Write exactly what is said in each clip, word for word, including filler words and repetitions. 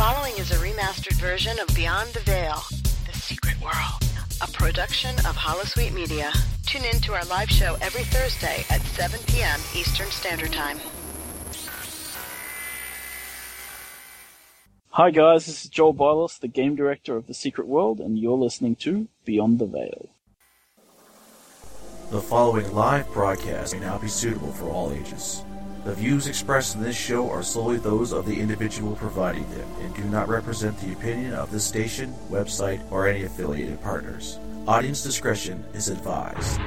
following is a remastered version of Beyond the Veil, The Secret World, a production of Holosuite Media. Tune in to our live show every Thursday at seven p.m. Eastern Standard Time. Hi guys, this is Joel Bylos, the game director of The Secret World, and you're listening to Beyond the Veil. The following live broadcast may not be suitable for all ages. The views expressed in this show are solely those of the individual providing them and do not represent the opinion of this station, website, or any affiliated partners. Audience discretion is advised.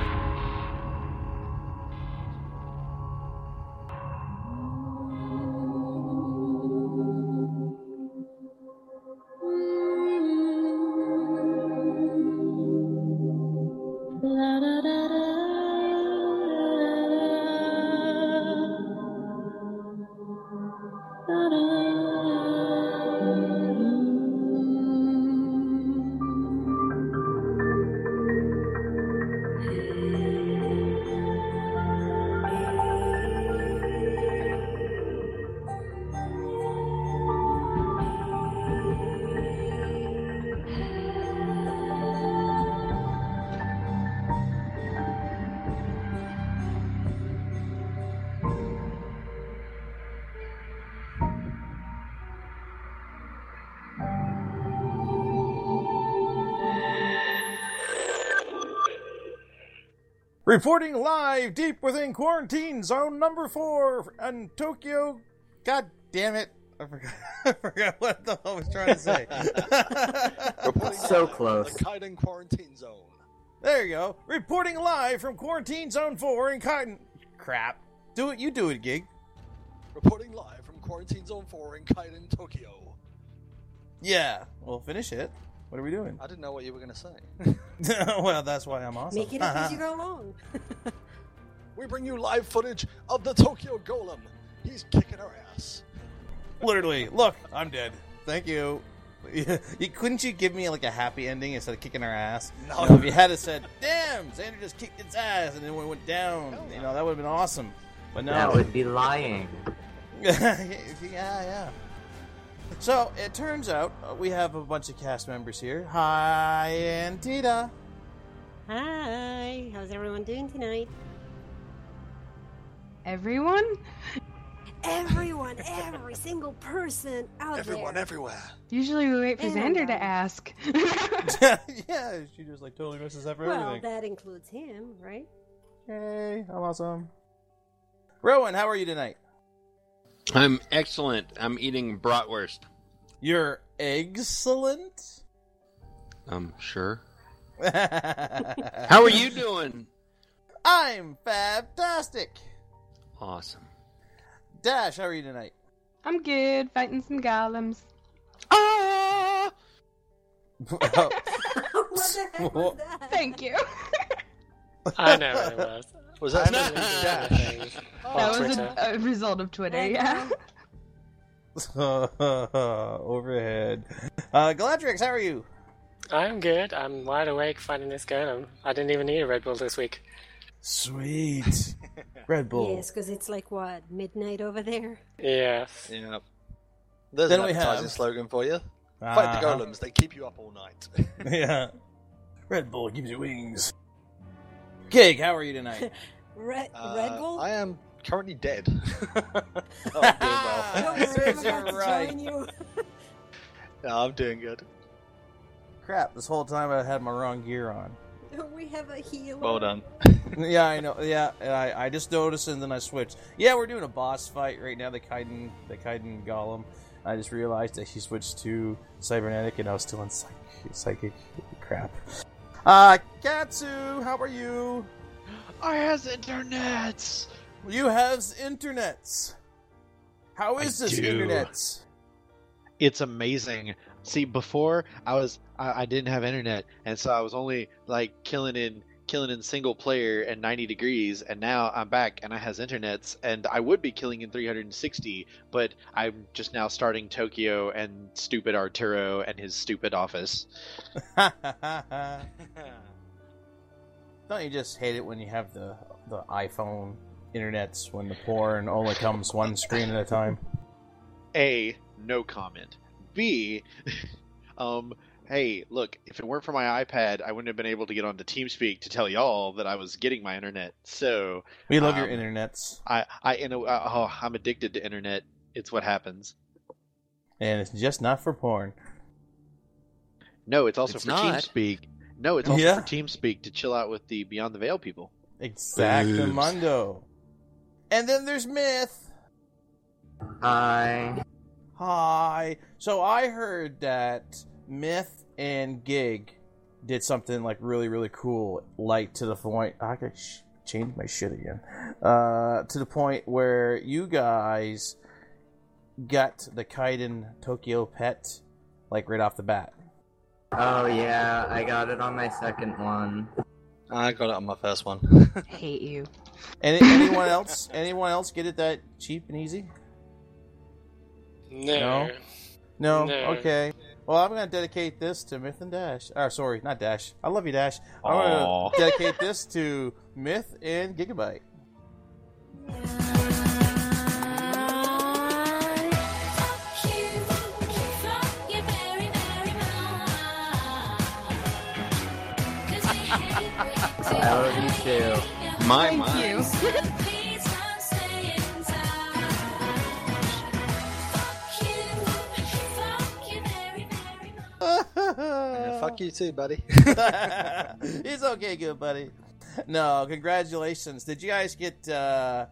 Reporting live deep within quarantine zone number four in Tokyo. God damn it. I forgot, I forgot what the hell I was trying to say. Reporting so close. The Kaiden quarantine zone. There you go. Reporting live from quarantine zone four in Kaiden. Crap. Do it. You do it, Gig. Reporting live from quarantine zone four in Kaiden, Tokyo. Yeah. Well, finish it. What are we doing? I didn't know what you were going to say. Well, that's why I'm awesome. Make it up as you go along. We bring you live footage of the Tokyo Golem. He's kicking our ass. Literally. Look, I'm dead. Thank you. you couldn't you give me like a happy ending instead of kicking our ass? No. You know, if you had it said, "Damn, Xander just kicked its ass," and then when it went down, you know, that would have been awesome. But no. That would be lying. yeah, yeah. So, it turns out uh, we have a bunch of cast members here. Hi, Antita. Hi. How's everyone doing tonight? Everyone? Everyone, every single person out Everyone, there. everywhere. Usually we wait for Everyone. Xander to ask. Yeah, she just like totally messes up for Well, everything. that includes him, right? Hey, I'm awesome. Rowan, how are you tonight? I'm excellent. I'm eating bratwurst. You're excellent? Um, sure. How are you doing? I'm fantastic. Awesome. Dash, how are you tonight? I'm good, fighting some golems. Ah! What the heck was that? Thank you. I know what it was. Was that I'm Dash? Dash? That was a, a result of Twitter, yeah. Overhead. Uh, Galadrix, how are you? I'm good. I'm wide awake fighting this golem. I didn't even need a Red Bull this week. Sweet. Red Bull. Yes, because it's like, what, midnight over there? Yes. Yeah. There's Then an we advertising have- slogan for you. Uh-huh. Fight the golems, they keep you up all night. Yeah. Red Bull gives you wings. Gig, how are you tonight? Red, Uh, Red Bull? I am currently dead. Oh, I'm doing well. Don't worry, I'm Serves you about to right. join you. Yeah, I'm doing good. Crap, this whole time I had my wrong gear on. We have a healer. Well done. Yeah, I know. Yeah, I, I just noticed and then I switched. Yeah, we're doing a boss fight right now, the Kaiden, the Kaiden Golem. I just realized that he switched to Cybernetic and I was still in psych- Psychic. Crap. Uh, Katsu, how are you? I has internets. You have internets. How is I this do. internet? It's amazing. See, before I was I, I didn't have internet, and so I was only like killing in killing in single player and ninety degrees, and now I'm back and I has internets, and I would be killing in three hundred sixty, but I'm just now starting Tokyo and stupid Arturo and his stupid office. Don't you just hate it when you have the the iPhone internets when the porn only comes one screen at a time? A, no comment. B, um, hey, look, if it weren't for my iPad, I wouldn't have been able to get onto TeamSpeak to tell y'all that I was getting my internet. So we love um, your internets. I, I, you know, uh, oh, I'm addicted to internet. It's what happens. And it's just not for porn. No, it's also It's for not. TeamSpeak. No, it's also Yeah. for TeamSpeak to chill out with the Beyond the Veil people. Exactamundo. And then there's Myth. Hi. Hi. So I heard that Myth and Gig did something like really, really cool, like to the point I could sh- change my shit again. Uh, to the point where you guys got the Kaiden Tokyo pet like right off the bat. Oh yeah, I got it on my second one. I got it on my first one. Hate you. Any, anyone else? Anyone else get it that cheap and easy? No. No? No? No. Okay. Well, I'm going to dedicate this to Myth and Dash. Or, sorry, not Dash. I love you, Dash. I'm Aw. going to dedicate this to Myth and Gigabyte. I love you too. My, Thank my. you. Yeah, fuck you too, buddy. It's okay, good buddy. No, congratulations. Did you guys get, uh...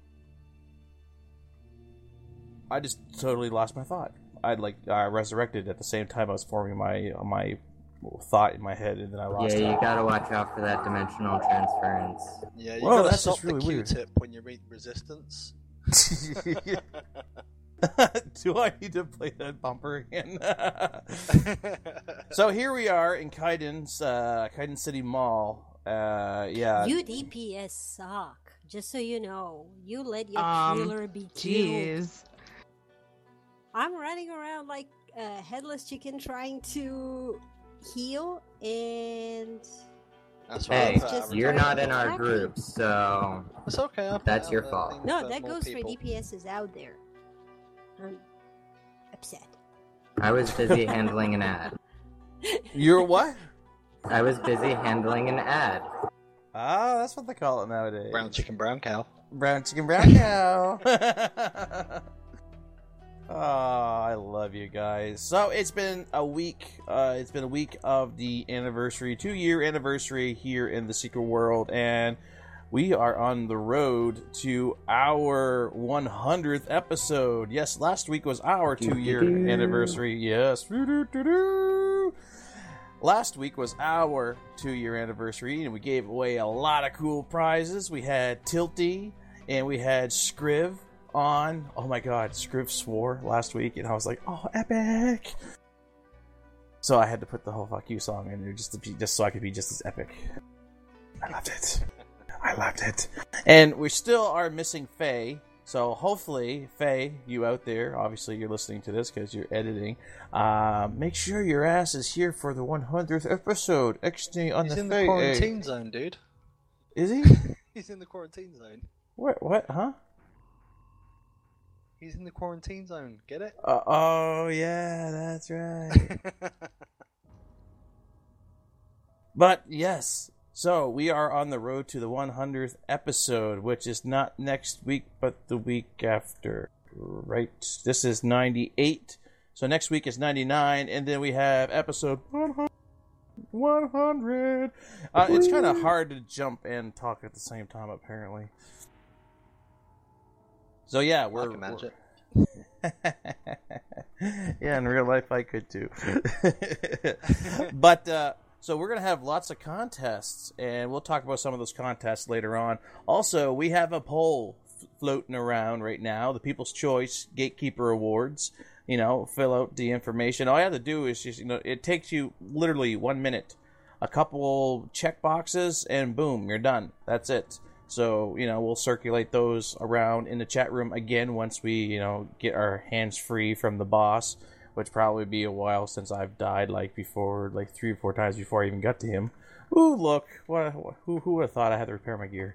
I just totally lost my thought. I'd like, I resurrected at the same time I was forming my, my thought in my head, and then I lost Yeah, it. you gotta watch out for that dimensional transference. Yeah, you Whoa, gotta that's stop just the really weird. Q-tip when you read Resistance. Do I need to play that bumper again? So here we are in Kaiden's, uh, Kaiden City Mall. Uh, yeah. You D P S suck. Just so you know, you let your Um, killer be killed. Jeez. I'm running around like a headless chicken trying to heal, and That's why Hey, I put just- you're not in our Exactly. group, so It's okay. I put That's out your there fault. things no, for that more goes for people. D P Ss out there. I'm upset. I was busy handling an ad. You're what? I was busy handling an ad. Ah, that's what they call it nowadays. Brown chicken, brown cow. Brown chicken, brown cow. Oh, I love you guys. So it's been a week. Uh, it's been a week of the anniversary, two-year anniversary here in the Secret World, and we are on the road to our one hundredth episode. Yes, last week was our two-year anniversary. Yes. Last week was our two-year anniversary, and we gave away a lot of cool prizes. We had Tilty, and we had Scriv on. Oh my god, Scriv swore last week, and I was like, oh, epic! So I had to put the whole fuck you song in there just to be, just so I could be just as epic. I loved it. I loved it. And we still are missing Faye. So hopefully, Faye, you out there, obviously you're listening to this because you're editing. Uh, make sure your ass is here for the one hundredth episode. Extra on He's the in Faye. the quarantine zone, dude. Is he? He's in the quarantine zone. What? What? Huh? He's in the quarantine zone. Get it? Uh, oh yeah, that's right. But yes, so we are on the road to the one hundredth episode, which is not next week, but the week after. Right? This is ninety-eight. So next week is ninety-nine, and then we have episode one hundred. one hundred. Uh, it's kind of hard to jump and talk at the same time, apparently. So yeah, we're, I can manage it. yeah, in real life I could too. But uh, so we're gonna have lots of contests, and we'll talk about some of those contests later on. Also, we have a poll f- floating around right now, the People's Choice Gatekeeper Awards. You know, fill out the information. All you have to do is just, you know, it takes you literally one minute, a couple check boxes, and boom, you're done. That's it. So, you know, we'll circulate those around in the chat room again once we, you know, get our hands free from the boss, which probably be a while since I've died, like, before, like, three or four times before I even got to him. Ooh, look, what? Who, who would have thought I had to repair my gear?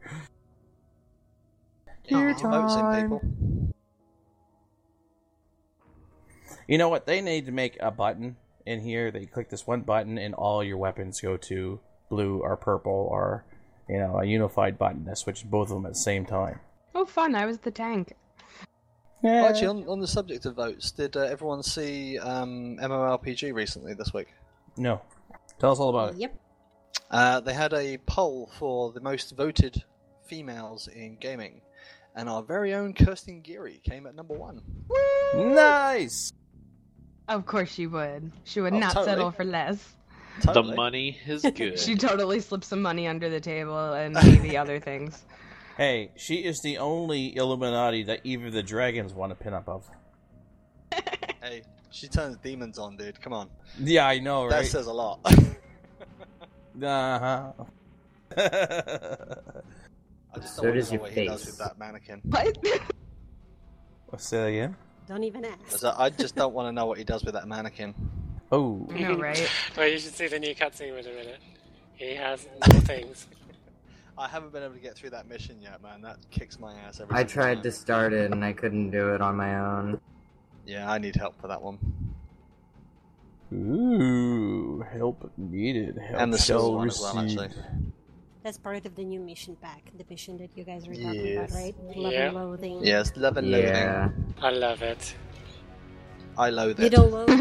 Gear Votes in, time! people. You know what? They need to make a button in here that you click this one button and all your weapons go to blue or purple, or, you know, a unified button that switches both of them at the same time. Oh, fun! I was the tank. Yeah. Well, actually, on, on the subject of votes, did uh, everyone see um, MMORPG recently this week? No. Tell us all about it. Yep. Uh, they had a poll for the most voted females in gaming, and our very own Kirsten Geary came at number one. Nice! Of course she would. She would Oh, not totally. settle for less. Totally. The money is good. She totally slipped some money under the table and maybe other things. Hey, she is the only Illuminati that even the dragons want a pinup of. Hey, she turns demons on, dude. Come on. Yeah, I know, That right? says a lot. Uh-huh. I just So don't want does to know your what he does face. with that mannequin. What? Say that again? Don't even ask. So I just don't want to know what he does with that mannequin. Oh. No, right? Well, you should see the new cutscene with him in it. He has more things. I haven't been able to get through that mission yet, man. That kicks my ass every I single tried time. to start it and I couldn't do it on my own. Yeah, I need help for that one. Ooh, help needed. Help And the shall silver one as well, receive. actually. That's part of the new mission pack. The mission that you guys were talking Yes. about, right? Love Yeah. and loathing. Yes, love and Yeah. loathing. I love it. I loathe You it. don't loathe?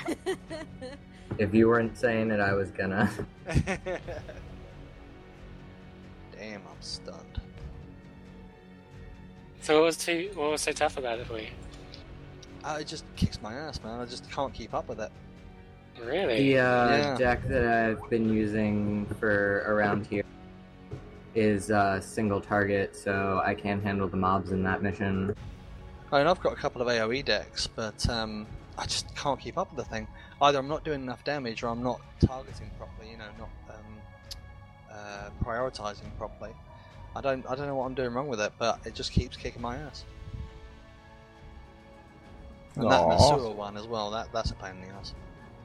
If you weren't saying it, I was gonna. Damn, I'm stunned. So what was too, what was so tough about it for you? Uh, it just kicks my ass, man. I just can't keep up with it. Really? The uh, Yeah. deck that I've been using for around here is uh, single target, so I can't handle the mobs in that mission. I mean, I've got a couple of AoE decks, but um, I just can't keep up with the thing. Either I'm not doing enough damage, or I'm not targeting properly. You know, not um, uh, prioritizing properly. I don't, I don't know what I'm doing wrong with it, but it just keeps kicking my ass. And that Aw. Masura one as well. That that's a pain in the ass.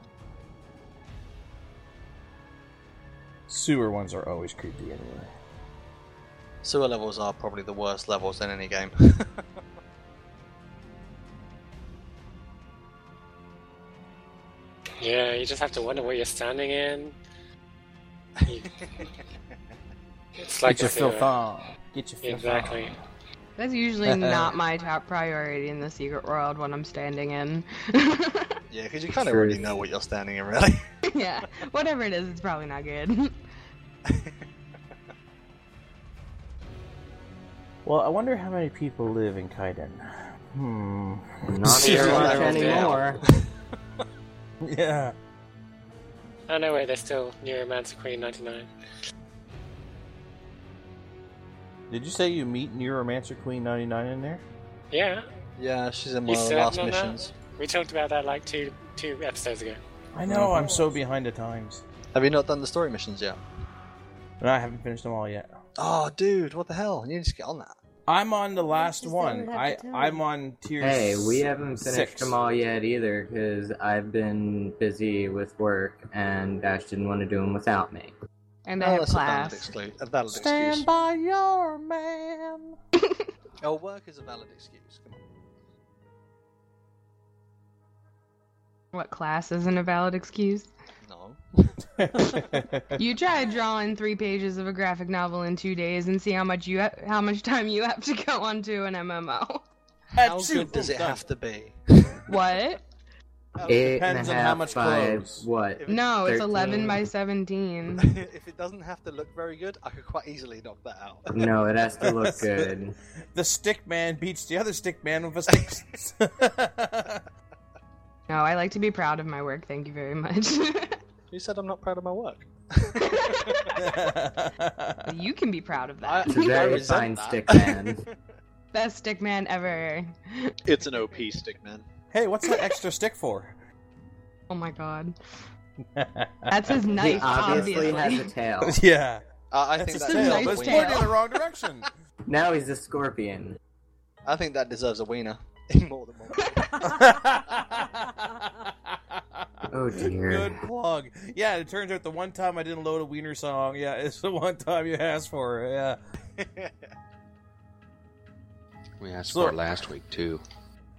Sewer ones are always creepy anyway. Sewer levels are probably the worst levels in any game. Yeah, you just have to wonder where you're standing in. You- It's like Get your nothing filth else. on. Get your filth Exactly. on. That's usually not my top priority in the secret world when I'm standing in. Yeah, because you kind of already know what you're standing in, really. Yeah, whatever it is, it's probably not good. Well, I wonder how many people live in Kaiden. Hmm. Not very much anymore. Yeah. Oh no, wait, there's still Neuromancer Queen ninety-nine. Did you say you meet Neuromancer Queen ninety-nine in there? Yeah. Yeah, she's in You one of the certain last on that? missions. We talked about that like two two episodes ago. I know, I'm so behind the times. Have you not done the story missions yet? No, I haven't finished them all yet. Oh, dude, what the hell? You need to get on that. I'm on the last Just one. don't have I to tell I'm me. on tier. Hey, we haven't finished six. them all yet either, because I've been busy with work, and Dash didn't want to do them without me. And I Oh, have that's a valid, class. exclu- a valid Stand excuse. by your man. Oh, work is a valid excuse. Come on. What, class isn't a valid excuse? No. You try drawing three pages of a graphic novel in two days and see how much you ha- how much time you have to go onto an M M O. How good does it have to be? What? Eight and a Depends on how half much by clothes. what? No, it's thirteen? eleven by seventeen. If it doesn't have to look very good, I could quite easily knock that out. No, it has to look good. The stick man beats the other stick man with a stick. No, I like to be proud of my work. Thank you very much. You said I'm not proud of my work. You can be proud of I, that. It's a I very resent fine that. stick man. Best stick man ever. It's an O P stick, man. Hey, what's that extra stick for? Oh my god. That's his He knife, obviously obviously. has a tail. Yeah. Uh, I That's think his that a tail, nice but it's tail. pointing in the wrong direction. Now he's a scorpion. I think that deserves a wiener. More than one. Oh dear. Good plug. Yeah, it turns out the one time I didn't load a Wiener song, yeah, it's the one time you asked for it, yeah. We asked So- for it last week too.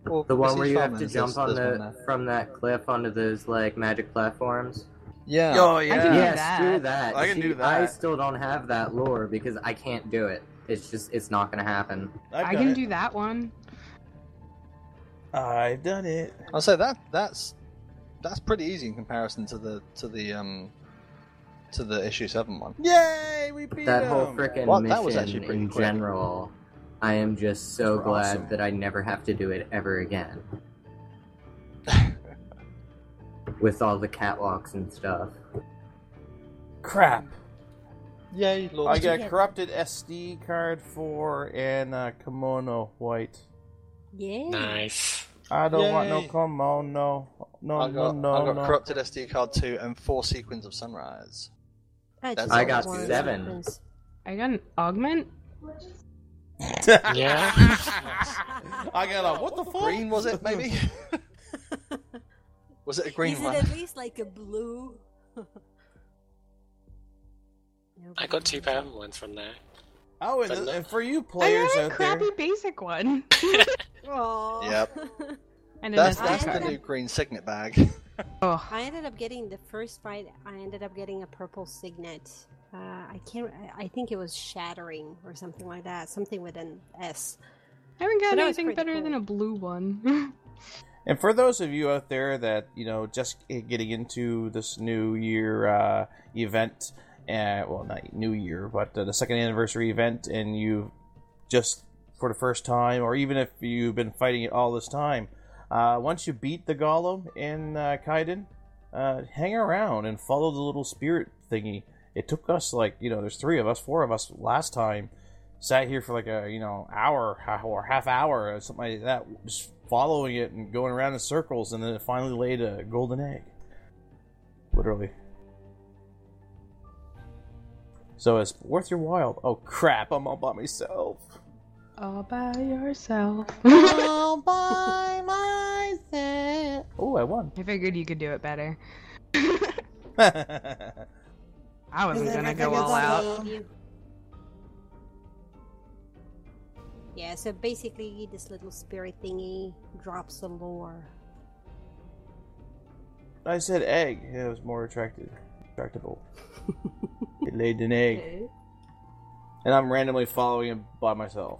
Well, The one where you have to Farmlands, jump there's- on there's the one there. from that cliff onto those like magic platforms. Yeah. Oh yeah. I can do Yes, that. do that. I can See, do that. I still don't have that lore because I can't do it. It's just it's not gonna happen. I've I done can it. do that one. I've done it. I'll say that that's that's pretty easy in comparison to the to the um to the issue seven one. Yay, we beat That him. whole frickin' Well, mission that was actually pretty in quick. general, I am just so were glad awesome. that I never have to do it ever again. With all the catwalks and stuff. Crap. Yay, Lord. I What'd you got get? corrupted S D card for and uh, kimono white. Yeah. Nice. I don't want no Yay. kimono. No, I no, got no, I got no. corrupted S D card two and four sequins of sunrise. I, That's just I got one seven. sequence. I got an augment. Yeah. I got a what the fuck? Green was it maybe? Was it a green Is one? it at least like a blue? I got two purple ones from there. Oh, and, But the- no- and for you I players got a out crappy there, basic one. Aww. Yep. And an That's S D that's the card. new green signet bag. Oh, I ended up getting the first fight. I ended up getting a purple signet. Uh, I can't. I I think it was shattering or something like that. Something with an S. I haven't So got that was anything pretty better cool. than a blue one. and for those of you out there that you know just getting into this new year uh, event, uh, well, not new year, but uh, the second anniversary event, and you just for the first time, or even if you've been fighting it all this time, uh, once you beat the golem in uh, Kaiden, uh, hang around and follow the little spirit thingy. It took us like you know, there's three of us, four of us last time. Sat here for like a you know hour or half hour or something like that, just following it and going around in circles, and then it finally laid a golden egg. Literally. So it's worth your while. Oh crap! I'm all by myself. All by yourself. All by myself. Oh, I won. I figured you could do it better. I I wasn't gonna go all out. Yeah. So basically, this little spirit thingy drops the lore. said egg. Yeah, it was more attractive, attractable. It laid an egg, Okay. and I'm randomly following it by myself.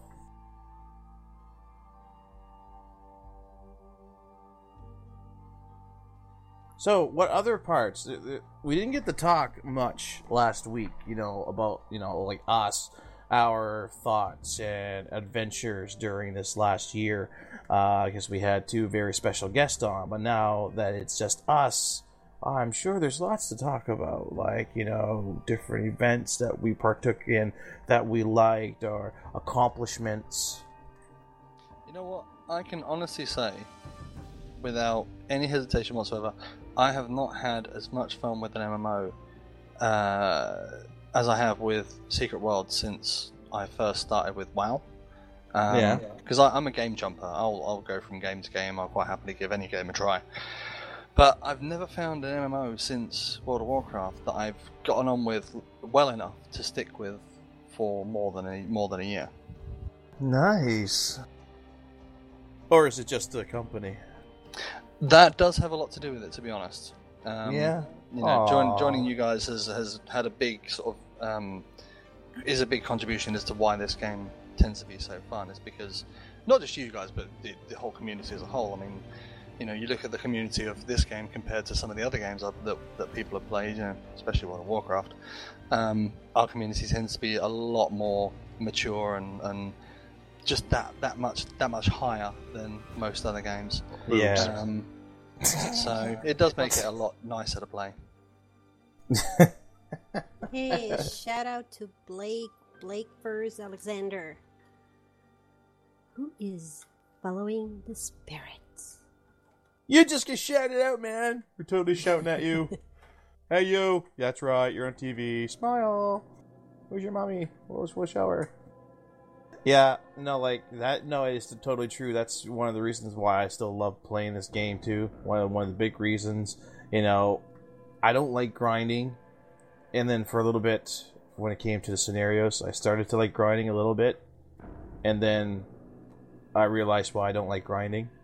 So, what other parts? Th- th- We didn't get to talk much last week, you know, about, you know, like us, our thoughts and adventures during this last year. Uh, because we had two very special guests on, but now that it's just us, I'm sure there's lots to talk about, like, you know, different events that we partook in that we liked, or accomplishments. You know what? I can honestly say, without any hesitation whatsoever, I have not had as much fun with an M M O uh, as I have with Secret World since I first started with WoW. Um, Yeah. Because I'm a game jumper. I'll, I'll go from game to game. I'll quite happily give any game a try. But I've never found an M M O since World of Warcraft that I've gotten on with well enough to stick with for more than a more than a year. Nice. Or is it just the company? That does have a lot to do with it, to be honest. Um, Yeah? You know, join, Aw. joining you guys has, has had a big sort of um, is a big contribution as to why this game tends to be so fun. Is because not just you guys, but the, the whole community as a whole. I mean, you know, you look at the community of this game compared to some of the other games that that, that people have played, you know, especially World of Warcraft. Um, our community tends to be a lot more mature and, and just that, that much that much higher than most other games. Yeah. Um, so it does make it a lot nicer to play. Hey, shout out to Blake Blake Furs Alexander, who is following the spirits. You just get shouted out, man. We're totally shouting at you. Hey, you. That's right. You're on T V. Smile. Where's your mommy? Where's we'll show her? Yeah, no, like that. No, it's totally true. That's one of the reasons why I still love playing this game too. One of, one of the big reasons. You know, I don't like grinding, and then for a little bit, when it came to the scenarios, I started to like grinding a little bit, and then I realized why I don't like grinding.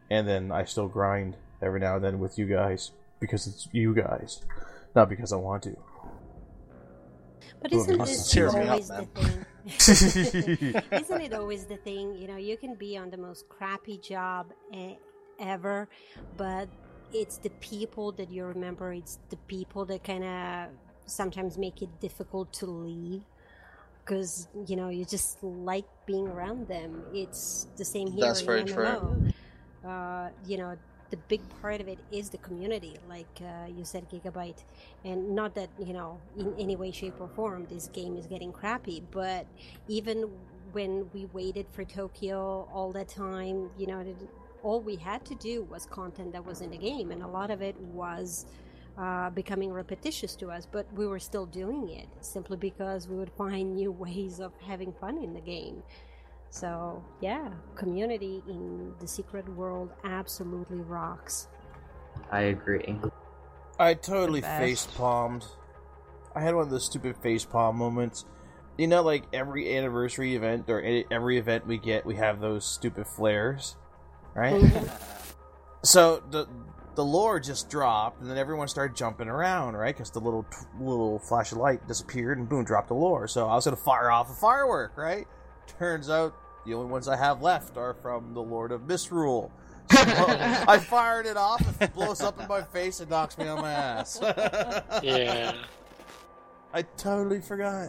and then I still grind every now and then with you guys because it's you guys, not because I want to. But isn't this Cheers me always up, the thing? Isn't it always the thing? You know, you can be on the most crappy job e- ever, but it's the people that you remember. It's the people that kind of sometimes make it difficult to leave because, you know, you just like being around them. It's the same here That's in very M M O. Uh, you know, the big part of it is the community, like uh, you said, Gigabyte. And not that, you know, in any way, shape, or form this game is getting crappy, but even when we waited for Tokyo all that time, you know, it, all we had to do was content that was in the game, and a lot of it was uh, becoming repetitious to us, but we were still doing it simply because we would find new ways of having fun in the game. So, yeah, community in the Secret World absolutely rocks. I agree. I totally The best. face palmed. I had one of those stupid face palm moments. You know, like every anniversary event or any, every event we get, we have those stupid flares, right? So the the lore just dropped, and then everyone started jumping around, right? Because the little little flash of light disappeared, and boom, dropped the lore. So I was gonna fire off a firework, right? Turns out the only ones I have left are from the Lord of Misrule. So I fired it off. If it blows up in my face, it knocks me on my ass. Yeah. I totally forgot.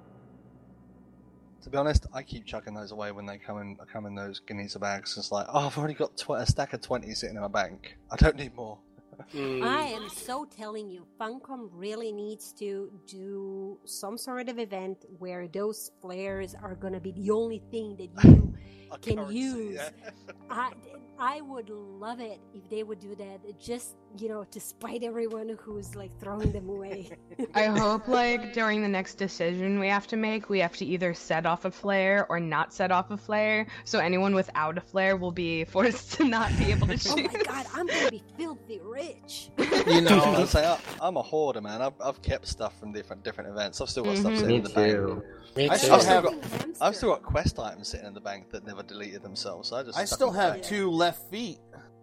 To be honest, I keep chucking those away when they come in come in those Gineza bags. It's like, oh, I've already got tw- a stack of twenty sitting in my bank. I don't need more. Mm. I am so telling you, Funcom really needs to do some sort of event where those flares are going to be the only thing that you can currency, use. yeah. I, I would love it if they would do that, just, you know, to spite everyone who's like throwing them away. I hope, like, during the next decision we have to make, we have to either set off a flare or not set off a flare, so anyone without a flare will be forced to not be able to Oh shoot. my god, I'm going to be filthy rich. You know, I say I, I'm a hoarder, man. I've, I've kept stuff from different different events. I've still got stuff Mhm. sitting Me in the bank. too. Me I too. still I've still have- got I've still got quest items sitting in the bank that never deleted themselves. So I just I stuck still them in the have bank. two left feet.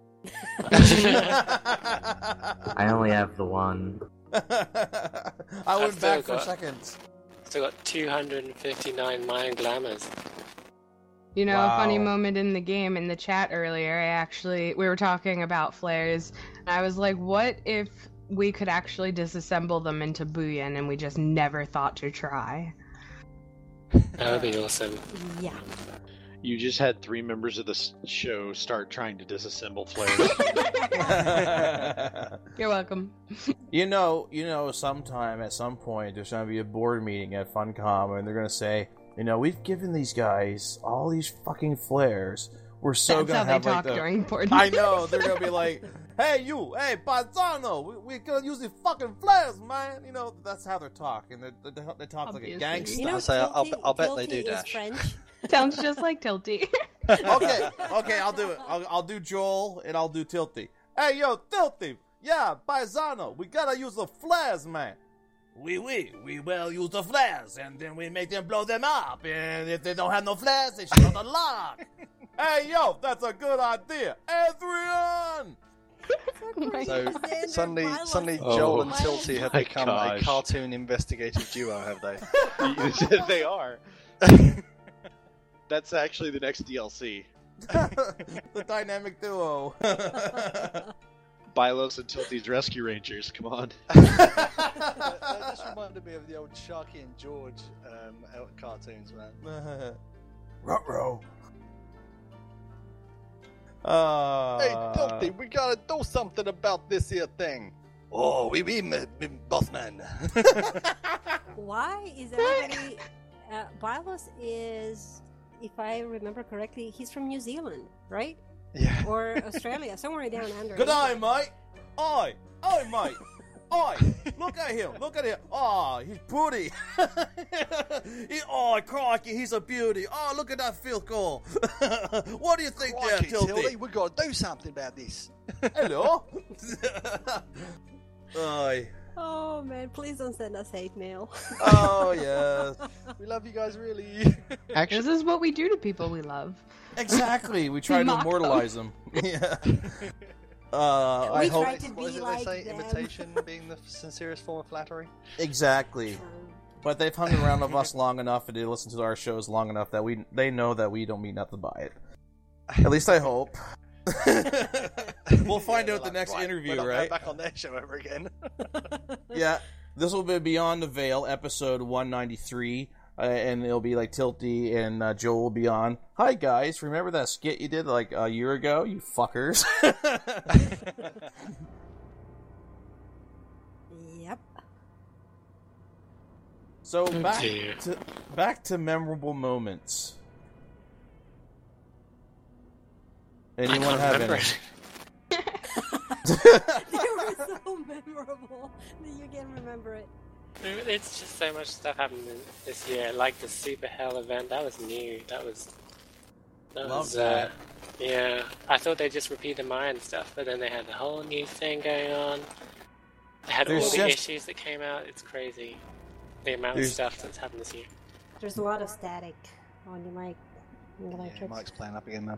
I only have the one. I I've went still back for got- seconds. Still got two hundred fifty-nine Mayan glamours. You know, a funny Wow. moment in the game in the chat earlier, I actually, we were talking about flares, and I was like, what if we could actually disassemble them into Booyan and we just never thought to try? That would be awesome. Yeah. You just had three members of the s- show start trying to disassemble flares. You're welcome. You know, you know, sometime at some point there's gonna be a board meeting at Funcom, and they're gonna say, you know, we've given these guys all these fucking flares. We're so That's gonna how they have talk like the... during board I meetings. know they're gonna be like, hey you, hey Paisano, we, we're gonna use these fucking flares, man. You know, that's how they're talking. They they, they talk like a Obviously. gangster. You know, I'll say- I'll- Tilty- I'll bet they Tilty do is dash. French. Sounds just like Tilty. okay, okay, I'll do it. I'll, I'll do Joel and I'll do Tilty. Hey, yo, Tilty. Yeah, Paisano, we gotta use the flares, man. Oui, oui, we will use the flares, and then we make them blow them up. And if they don't have no flares, they should not unlock. Hey, yo, that's a good idea. Adrian! So suddenly, suddenly Oh Joel and my Tilty have my become gosh. a cartoon investigative duo, have they? They are. That's actually the next D L C. The dynamic duo. Bylos and Tilty's Rescue Rangers. Come on. that, that just reminded me of the old Sharky and George um, out- cartoons, man. Ruh-roh. Uh, Hey, Tilty, we gotta do something about this here thing. Oh, we oui, oui, m- boss man. Why is everybody... Uh, Bylos is, if I remember correctly, he's from New Zealand, right? Yeah. Or Australia, somewhere down under. Good eye, mate. Oi, oi, mate. Oi, look at him. Look at him. Oh, he's pretty. he, oh, crikey, he's a beauty. Oh, look at that filth goal. What do you think there, Crikey, Tilty? Tilty, we gotta do something about this. Hello. Oi. Oh man, please don't send us hate mail. Oh yes, we love you guys really. Actually, this is what we do to people we love. Exactly, we try to Mock immortalize them. them. Yeah. Uh, we I hope. try to What be is it like they say? them. Imitation being the sincerest form of flattery. Exactly. But they've hung around with us long enough, and they listen to our shows long enough that we they know that we don't mean nothing by it. At least I hope. We'll find Yeah, out the like, next right, interview, we're not right? going back on their show ever again. Yeah, this will be Beyond the Veil, episode one ninety-three, uh, and it'll be like Tilty and uh, Joel will be on. Hi guys, remember that skit you did like a year ago? You fuckers. Yep. So Oh, back dear. to back to memorable moments. Anyone I can't have remember any? it. They were so memorable that you can remember it. It's just so much stuff happened in this year, like the Super Hell event. That was new. That was. That Love was, that. Uh, yeah, I thought they'd just repeat the Mayan stuff, but then they had the whole new thing going on. They had There's all the just- issues that came out. It's crazy. The amount There's- of stuff that's happened this year. There's a lot of static on your mic. on your Yeah, electrics. Mike's playing up again, man.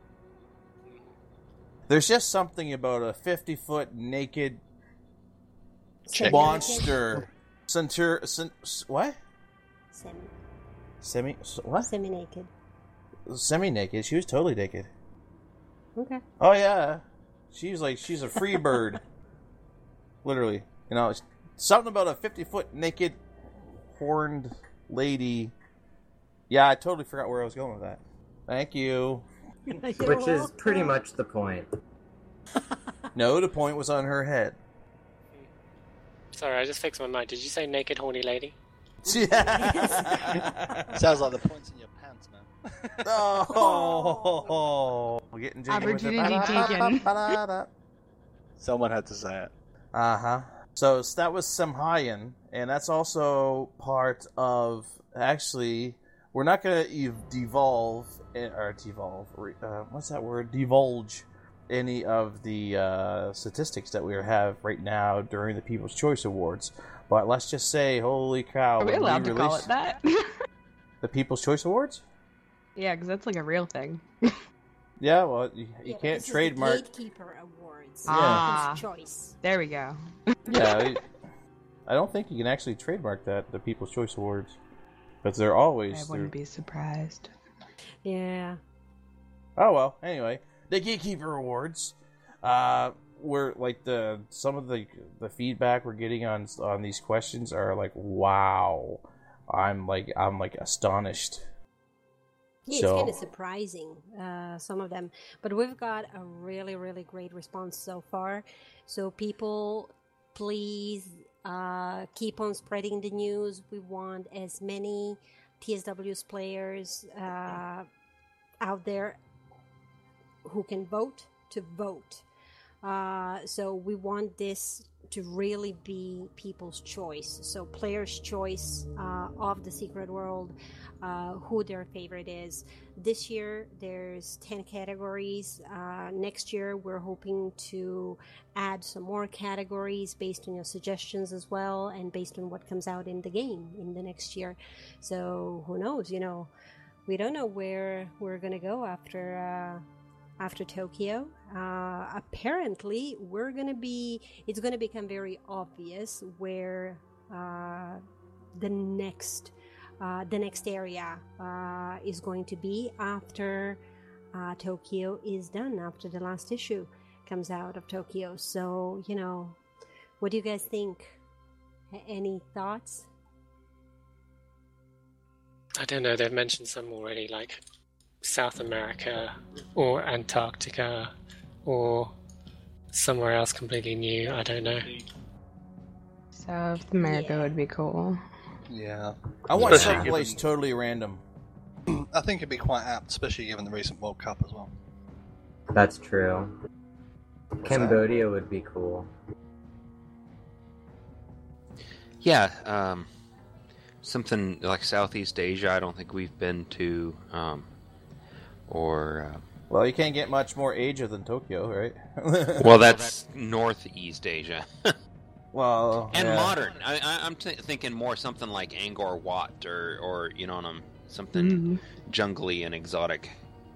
There's just something about a fifty-foot naked Semi-naked? monster. Centur... Cent, what? Semi. Semi... What? Semi-naked. Semi-naked. She was totally naked. Okay. Oh, yeah. She's like... She's a free bird. Literally. You know, it's something about a fifty-foot naked horned lady. Yeah, I totally forgot where I was going with that. Thank you. Which is pretty much the point. No, the point was on her head. Sorry, I just fixed my mic. Did you say naked horny lady? Yeah. Sounds like the points in your pants, man. Oh, we're getting jiggy with it. Opportunity taken. Someone had to say it. Uh huh. So that was Samhain, and that's also part of. Actually, we're not going to ev- devolve or devolve. Uh, what's that word? Divulge any of the uh, statistics that we have right now during the People's Choice Awards. But let's just say, holy cow! Are we when allowed to call release- it that? The People's Choice Awards? Yeah, because that's like a real thing. Yeah, well, you, you Yeah, can't this trademark. Is the Gatekeeper Awards. Ah. People's Choice. There we go. Yeah, I, I don't think you can actually trademark that, the People's Choice Awards. But they're always... I they're- wouldn't be surprised. Yeah. Oh, well, anyway. The Gatekeeper Awards. Uh, we're, like, the... Some of the the feedback we're getting on on these questions are like, wow. I'm, like, I'm, like, astonished. Yeah, So- it's kind of surprising, uh, some of them. But we've got a really, really great response so far. So people, please uh, keep on spreading the news. We want as many T S W's players uh, out there who can vote to vote. Uh, so we want this to really be people's choice. So players' choice uh, of the Secret World, uh, who their favorite is. This year there's ten categories. Uh, next year we're hoping to add some more categories based on your suggestions as well, and based on what comes out in the game in the next year. So who knows? You know, we don't know where we're gonna go after. Uh, After Tokyo, uh, apparently we're gonna be. It's gonna become very obvious where uh, the next, uh, the next area uh, is going to be after uh, Tokyo is done. After the last issue comes out of Tokyo. So you know, what do you guys think? A- Any thoughts? I don't know. They've mentioned some already, like South America or Antarctica or somewhere else completely new. I don't know. South America Yeah. would be cool. Yeah. I want Especially someplace given- totally random. I think it'd be quite apt, especially given the recent World Cup as well. That's true. Cambodia would be cool. Yeah, um, something like Southeast Asia. I don't think we've been to, um, or uh, Well, you can't get much more Asia than Tokyo, right? well, that's Northeast Asia. Well, and yeah. modern. I, I, I'm t- thinking more something like Angkor Wat, or, or you know, um, something Mhm. jungly and exotic.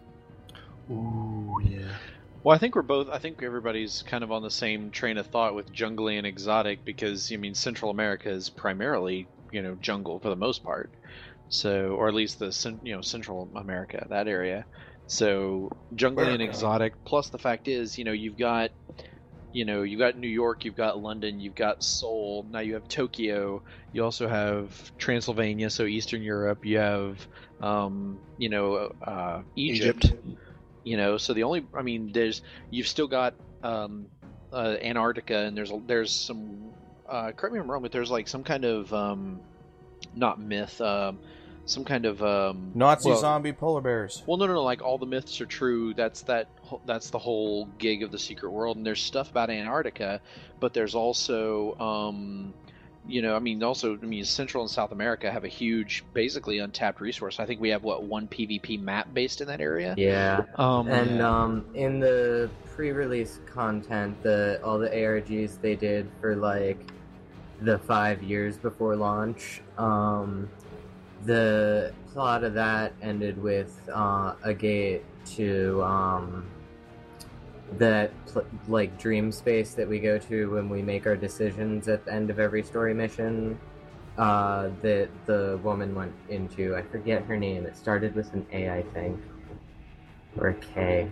Ooh, yeah. Well, I think we're both. I think everybody's kind of on the same train of thought with jungly and exotic because, I mean, Central America is primarily, you know, jungle for the most part. So, or at least the cen- you know Central America, that area. So, jungly and exotic. Plus, the fact is, you know, you've got, you know, you've got New York, you've got London, you've got Seoul. Now you have Tokyo. You also have Transylvania, so Eastern Europe. You have, um, you know, uh, Egypt. Egypt. You know, so the only, I mean, there's, you've still got um, uh, Antarctica, and there's there's some, uh, correct me if I'm wrong, but there's like some kind of, um, not myth, um, some kind of um, Nazi well, zombie polar bears. Well, no, no, no, like all the myths are true. That's that. That's the whole gig of the secret world, and there's stuff about Antarctica, but there's also, um, you know, I mean, also, I mean, Central and South America have a huge, basically untapped resource. I think we have what one PvP map based in that area. Yeah. Um, and yeah. um, in the pre-release content, the all the A R Gs they did for like the five years before launch, um, the plot of that ended with uh, a gate to um, that pl- like dream space that we go to when we make our decisions at the end of every story mission. Uh, that the woman went into. I forget her name. It started with an A, I think, or a K.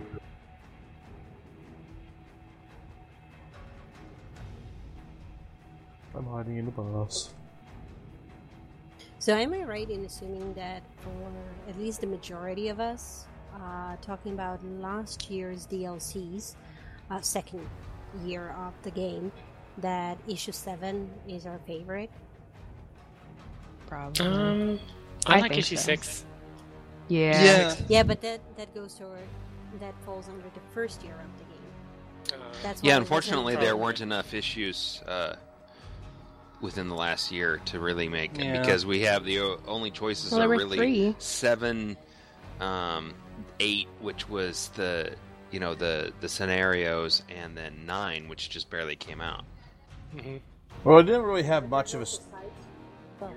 I'm hiding in the bus. So am I right in assuming that for at least the majority of us, uh, talking about last year's D L Cs, uh, second year of the game, that issue seven is our favorite? Probably. Um, I, I like think issue so. six. Yeah. Yeah. Yeah, but that, that goes toward, that falls under the first year of the game. Uh, That's why Yeah, it unfortunately, doesn't- there weren't enough issues uh, within the last year to really make it, Yeah. because we have the o- only choices Well, there are were really three. seven, um, eight, which was the you know the the scenarios, and then nine, which just barely came out. mhm. Well, it didn't really have much of a. s- Well,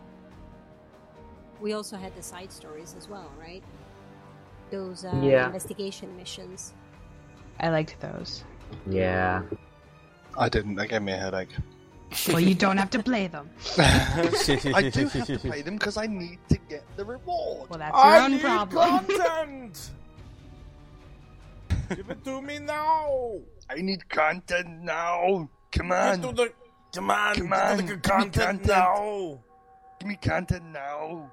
we also had the side stories as well, right? Those uh, Yeah. investigation missions. I liked those. Yeah. I didn't. They gave me a headache. Well, you don't have to play them. I do have to play them because I need to get the reward. Well, that's your I own need problem. content. Give it to me now. I need content now. Come Get on. to the come on, Come get to on, the give me content content. now. Give me content now.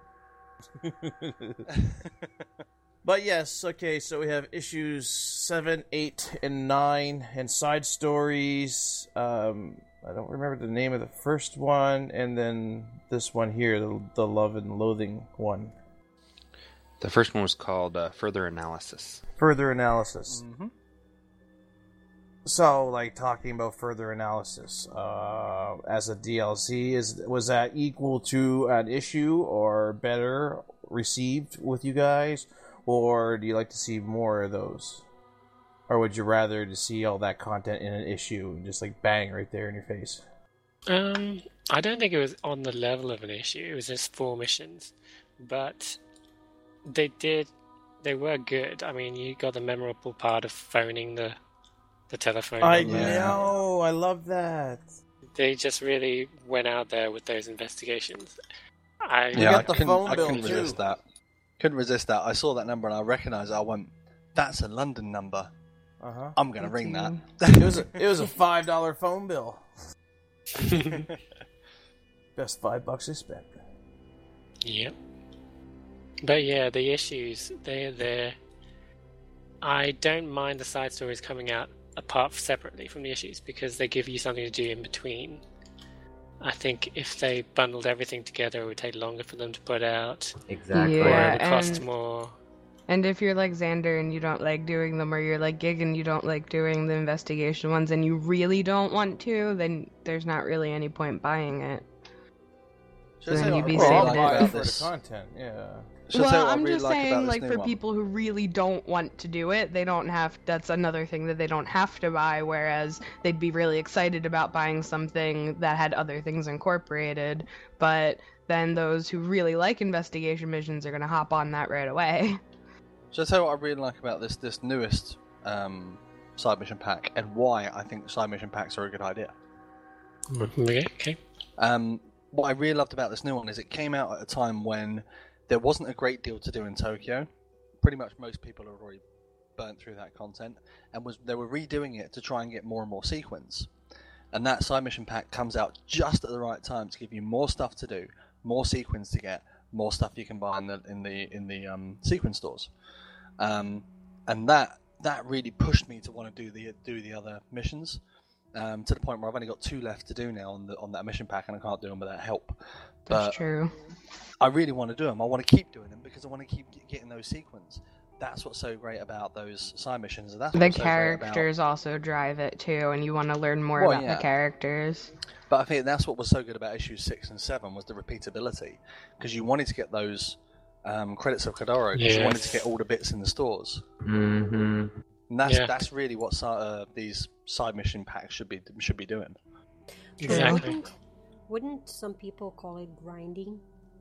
But yes, okay, so we have issues seven, eight, and nine, and side stories. Um, I don't remember the name of the first one, and then this one here, the, the Love and Loathing one. The first one was called uh, Further Analysis. Further analysis. Mm-hmm. So, like, talking about further analysis, uh, as a D L C, is was that equal to an issue or better received with you guys? Or do you like to see more of those? Or would you rather to see all that content in an issue and just, like, bang right there in your face? Um, I don't think it was on the level of an issue. It was just four missions, but they did, they were good. I mean, you got the memorable part of phoning the the telephone. I number. know, I love that. They just really went out there with those investigations. I We Yeah, got I the couldn't, phone I bill, couldn't too. resist that. Couldn't resist that. I saw that number and I recognised it. I went, that's a London number. Uh-huh. I'm going to ring that. It was a, it was a five dollar phone bill. Best five bucks I spent. Yep. But yeah, the issues, they're there. I don't mind the side stories coming out apart separately from the issues because they give you something to do in between. I think if they bundled everything together, it would take longer for them to put out. Exactly. Or Yeah, it would cost and- more. And if you're like Xander and you don't like doing them, or you're like Gig and you don't like doing the investigation ones, and you really don't want to, then there's not really any point buying it. Should I then say you'd what I be really saved like it. about for the this? content, yeah. Should I say Well, what I I'm really just like about saying, this like, new for one? people who really don't want to do it, they don't have. That's another thing that they don't have to buy. Whereas they'd be really excited about buying something that had other things incorporated. But then those who really like investigation missions are gonna hop on that right away. Should I tell you what I really like about this this newest um, side mission pack and why I think side mission packs are a good idea? Okay. okay. Um, what I really loved about this new one is it came out at a time when there wasn't a great deal to do in Tokyo. Pretty much most people had already burnt through that content, and was they were redoing it to try and get more and more sequence. And that side mission pack comes out just at the right time to give you more stuff to do, more sequence to get, more stuff you can buy in the in the in the um, sequence stores. Um, and that that really pushed me to want to do the do the other missions. Um, to the point where I've only got two left to do now on the on that mission pack, and I can't do them without help. That's But true. I really want to do them. I want to keep doing them because I want to keep getting those sequence. That's what's so great about those side missions. And that's The what's so great about- characters also drive it too, and you want to learn more Well, about yeah. the characters. But I think that's what was so good about issues six and seven was the repeatability, because you wanted to get those um, credits of Kadaro, because you wanted to Yes. get all the bits in the stores. Mm-hmm. And that's Yeah. that's really what si- uh, these side mission packs should be should be doing. Exactly. Wouldn't, wouldn't some people call it grinding?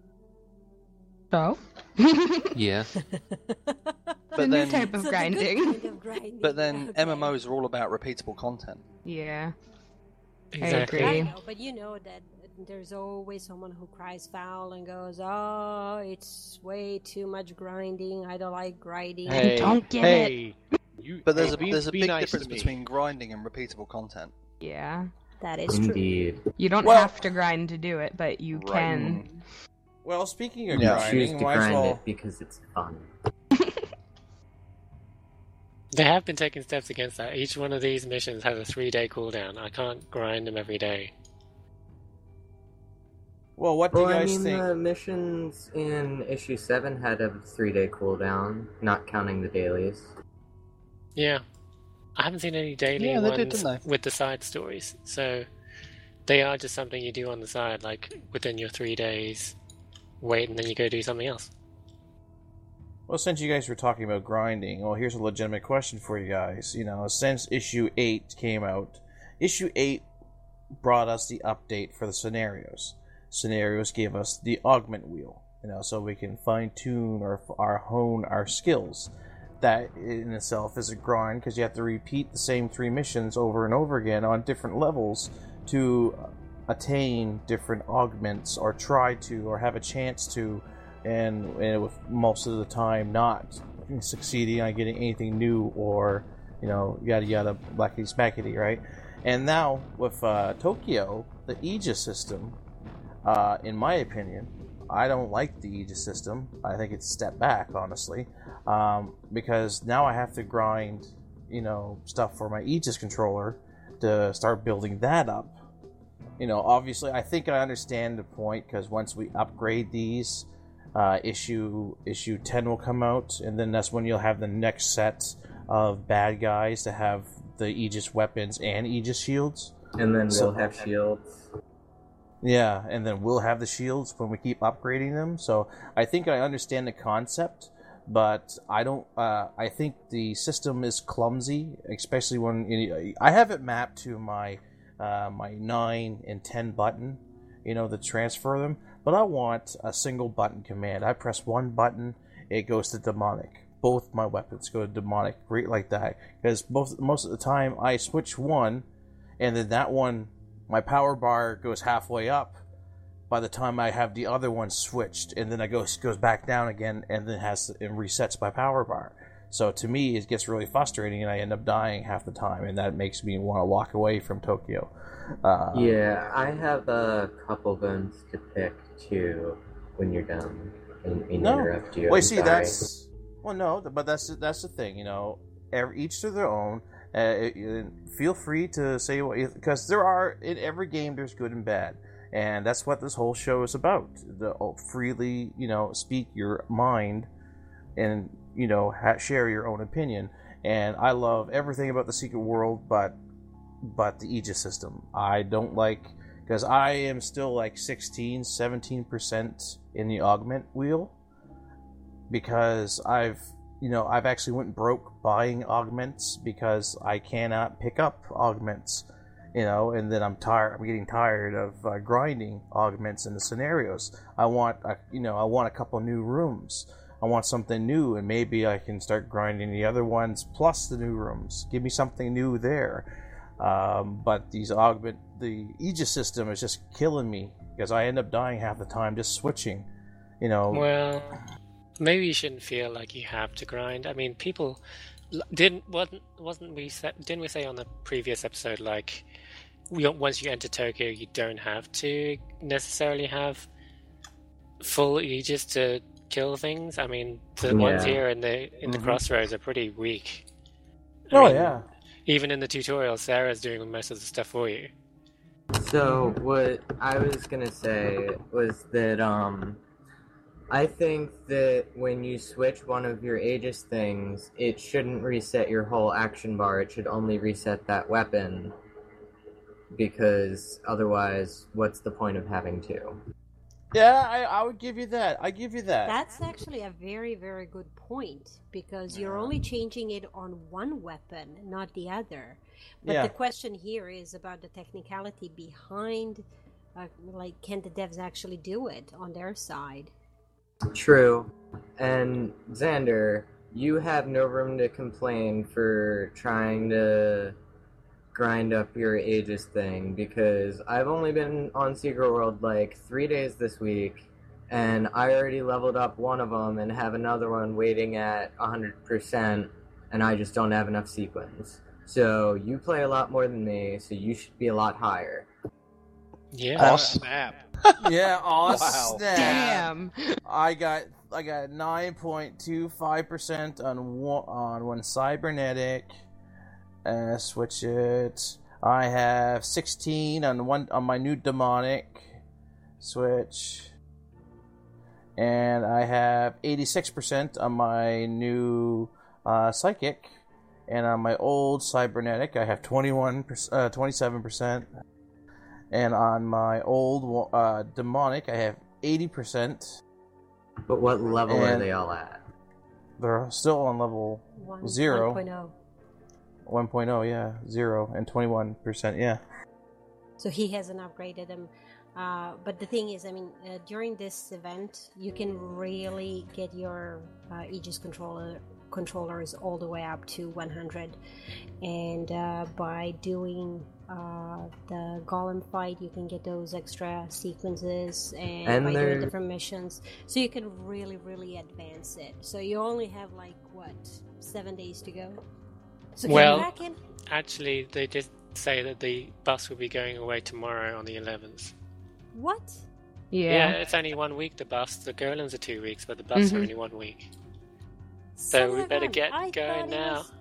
So? Yeah. It's But a new then, type of So the good grinding. kind of grinding. but then Okay. M M Os are all about repeatable content. Yeah. Exactly. I I agree. know, but you know that there's always someone who cries foul and goes, "Oh, it's way too much grinding. I don't like grinding." Hey, don't get hey, You, But there's hey, a be- there's a be big nice difference to me. between grinding and repeatable content. Yeah. That is true. Indeed. You don't Well- have to grind to do it, but you Right. can. Well, speaking of Yeah. Choose grinding, to might as grind well. it because it's fun. They have been taking steps against that. Each one of these missions has a three-day cooldown. I can't grind them every day. Well, what do Well, you I guys mean, think? the missions in issue seven had a three-day cooldown, not counting the dailies. Yeah. I haven't seen any daily Yeah, they ones did, didn't they? with the side stories. So they are just something you do on the side, like within your three days, wait, and then you go do something else. Well, since you guys were talking about grinding, well, here's a legitimate question for you guys. You know, since issue eight came out, issue eight brought us the update for the scenarios. Scenarios gave us the augment wheel, you know, so we can fine tune or, or hone our skills. That in itself is a grind because you have to repeat the same three missions over and over again on different levels to attain different augments or try to or have a chance to, and, and with most of the time not succeeding on getting anything new or, you know, yada yada blackety smackety, right? And now with uh, Tokyo, the Aegis system, uh, in my opinion, I don't like the Aegis system. I think it's a step back, honestly, um, because now I have to grind, you know, stuff for my Aegis controller to start building that up. You know, obviously, I think I understand the point because once we upgrade these, uh, issue issue ten will come out, and then that's when you'll have the next set of bad guys to have the Aegis weapons and Aegis shields. And then So- we'll have shields. Yeah, and then we'll have the shields when we keep upgrading them. So I think I understand the concept, but I don't. Uh, I think the system is clumsy, especially when you know, I have it mapped to my uh, my nine and ten button, you know, to transfer them. But I want a single button command. I press one button, it goes to demonic. Both my weapons go to demonic, right like that. Because most most of the time I switch one, and then that one, my power bar goes halfway up by the time I have the other one switched, and then it goes goes back down again, and then has it resets my power bar. So to me, it gets really frustrating, and I end up dying half the time, and that makes me want to walk away from Tokyo. Uh, Yeah, I have a couple guns to pick too when you're done. And, and No. interrupt you. Well, I'm see, sorry. that's well, no, but that's that's the thing, you know. Every, each to their own. Uh, it- it- feel free to say what you, because there are in every game there's good and bad, and that's what this whole show is about. The oh, freely, you know, speak your mind, and you know, ha- share your own opinion. And I love everything about the Secret World, but but the Aegis system. I don't like because I am still like sixteen, seventeen percent in the augment wheel, because I've, you know, I've actually went broke buying augments because I cannot pick up augments, you know, and then I'm tired, I'm getting tired of uh, grinding augments in the scenarios. I want, a, you know, I want a couple new rooms. I want something new, and maybe I can start grinding the other ones plus the new rooms. Give me something new there. Um, but these augment, the Aegis system is just killing me because I end up dying half the time just switching. You know. Well, maybe you shouldn't feel like you have to grind. I mean, people didn't wasn't wasn't we didn't we say on the previous episode, like, we, once you enter Tokyo, you don't have to necessarily have full Aegis to kill things. I mean, the Yeah. ones here in the in the Mhm. crossroads are pretty weak. I Oh mean, yeah. Even in the tutorial, Sarah's doing most of the stuff for you. So what I was gonna say was that um, I think that when you switch one of your Aegis things, it shouldn't reset your whole action bar. It should only reset that weapon, because otherwise, what's the point of having two? Yeah, I, I would give you that. I give you that. That's actually a very, very good point, because you're only changing it on one weapon, not the other. But Yeah. the question here is about the technicality behind, uh, like, can the devs actually do it on their side? True. And Xander, you have no room to complain for trying to grind up your Aegis thing, because I've only been on Secret World like three days this week, and I already leveled up one of them and have another one waiting at one hundred percent, and I just don't have enough sequins. So you play a lot more than me, so you should be a lot higher. Yeah. Oh, snap. Yeah, oh Wow. snap. Damn. I got I got nine point two five percent on one, on one cybernetic. Uh, switch it. I have sixteen on one on my new demonic. Switch. And I have eighty-six percent on my new uh, psychic. And on my old cybernetic, I have twenty-one percent, uh, twenty-seven percent. And on my old uh, demonic, I have eighty percent. But what level are And- they all at? They're still on level One, Zero. one point oh. one point oh, yeah, zero, and twenty-one percent, yeah. So he hasn't upgraded them. Uh, but the thing is, I mean, uh, during this event, you can really get your uh, Aegis controller controllers all the way up to one hundred. And uh, by doing uh, the golem fight, you can get those extra sequences, and, And by they're- doing different missions. So you can really, really advance it. So you only have, like, what, seven days to go? So can Well- you hack in? Actually, they did say that the bus will be going away tomorrow on the eleventh. What? Yeah, Yeah. it's only one week, the bus. The golems are two weeks, but the bus Mhm. are only one week. So we Son of a better gun, get I thought going it now. was-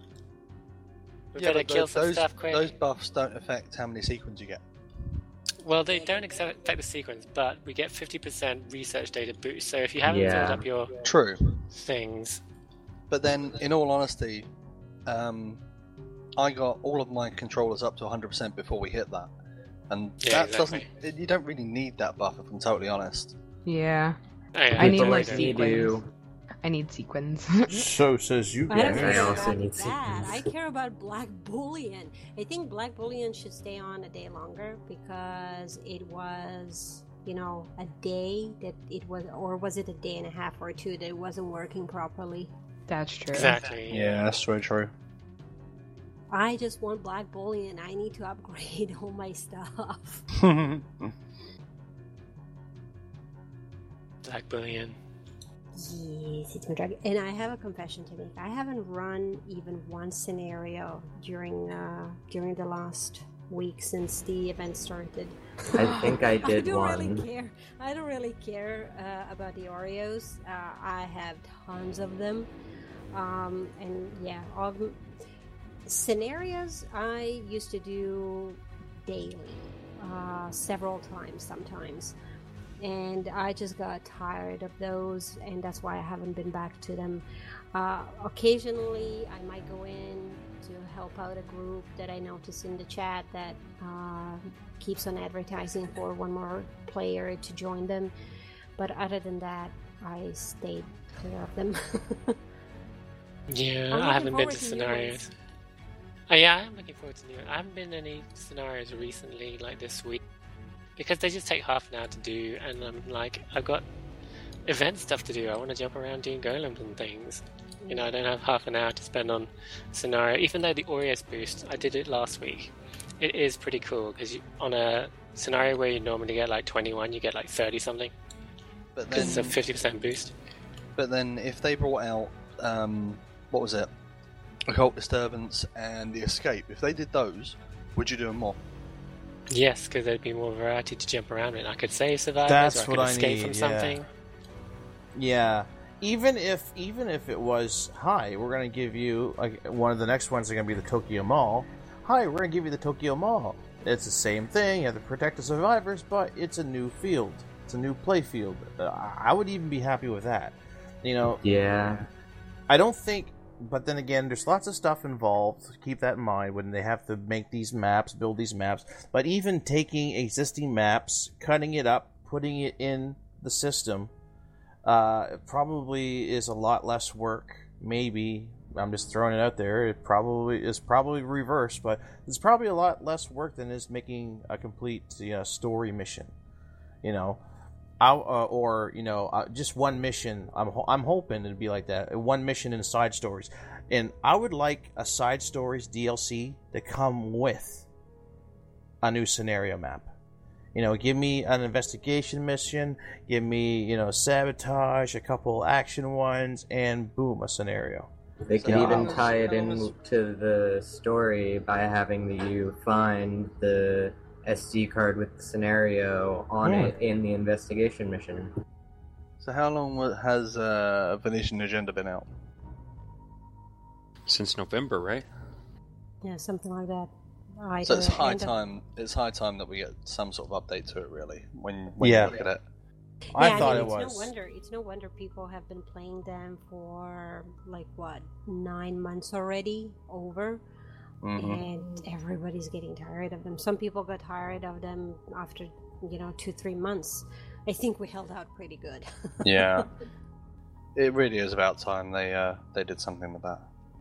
We Yeah, better but kill tho- some those, stuff quick. those buffs don't affect how many sequins you get. Well, they don't accept- affect the sequence, but we get fifty percent research data boost. So if you haven't Yeah. filled up your True. things, But then, in all honesty, um, I got all of my controllers up to one hundred percent before we hit that. And Yeah, that exactly. doesn't. You don't really need that buff, if I'm totally honest. Yeah. oh, yeah, I need People more like me sequins. do. I need sequins. So says you I don't I care also about need that. sequins. I care about Black Bullion. I think Black Bullion should stay on a day longer, because it was, you know, a day that it was, or was it a day and a half or two that it wasn't working properly? That's true. exactly. Yeah, that's very true. I just want Black Bullion. I need to upgrade all my stuff. Black Bullion. Yes, it's my drug. And I have a confession to make. I haven't run even one scenario during uh, during the last week since the event started. I think I I did don't one. really care. I don't really care uh, about the Oreos. Uh, I have tons of them, um, and yeah, all scenarios I used to do daily, uh, several times sometimes. and I just got tired of those, and that's why I haven't been back to them. Uh, occasionally, I might go in to help out a group that I notice in the chat that uh, keeps on advertising for one more player to join them. But other than that, I stayed clear of them. Yeah, I'm I haven't been looking to forward to new scenarios. ones. Oh yeah, I am looking forward to new ones. I haven't been in any scenarios recently, like this week, because they just take half an hour to do, and I'm like, I've got event stuff to do. I want to jump around doing golems and things. You know, I don't have half an hour to spend on scenario. Even though the Aureus boost, I did it last week. It is pretty cool because on a scenario where you normally get like twenty-one, you get like thirty something. But Because it's a then, fifty percent boost. but then if they brought out, um, what was it, Occult Disturbance and the Escape, if they did those, would you do them more? Yes, because there'd be more variety to jump around in. I could save survivors, That's or I what could I escape need, from yeah. something. Yeah, even if even if it was, hi, we're gonna give you like one of the next ones are gonna be the Tokyo Mall. Hi, we're gonna give you the Tokyo Mall. It's the same thing. You have to protect the survivors, but it's a new field. It's a new play field. Uh, I would even be happy with that. You know. Yeah. I don't think. But then again, there's lots of stuff involved. Keep that in mind when they have to make these maps, build these maps. But even taking existing maps, cutting it up, putting it in the system, uh, probably is a lot less work. Maybe I'm just throwing it out there. It probably is probably reversed, but it's probably a lot less work than is making a complete you know, story mission. You know. I'll, uh, or you know, uh, just one mission. I'm ho- I'm hoping it'd be like that. One mission in side stories, and I would like a side stories D L C to come with a new scenario map. You know, give me an investigation mission, give me you know sabotage, a couple action ones, and boom, a scenario. They could Yeah. even tie it in to the story by having you find the S D card with the scenario on Hmm. it in the investigation mission. So how long wa- has uh, Venetian Agenda been out? Since November, right? Yeah, something like that. Either So it's high end of- time. It's high time that we get some sort of update to it, really. When when Yeah. you look at it, I Yeah, thought mean, it it's was. No wonder, it's no wonder people have been playing them for like what nine months already over, Mhm. and everybody's getting tired of them. Some people got tired of them after you know two three months. I think we held out pretty good. yeah, it really is about time they uh, they did something with that.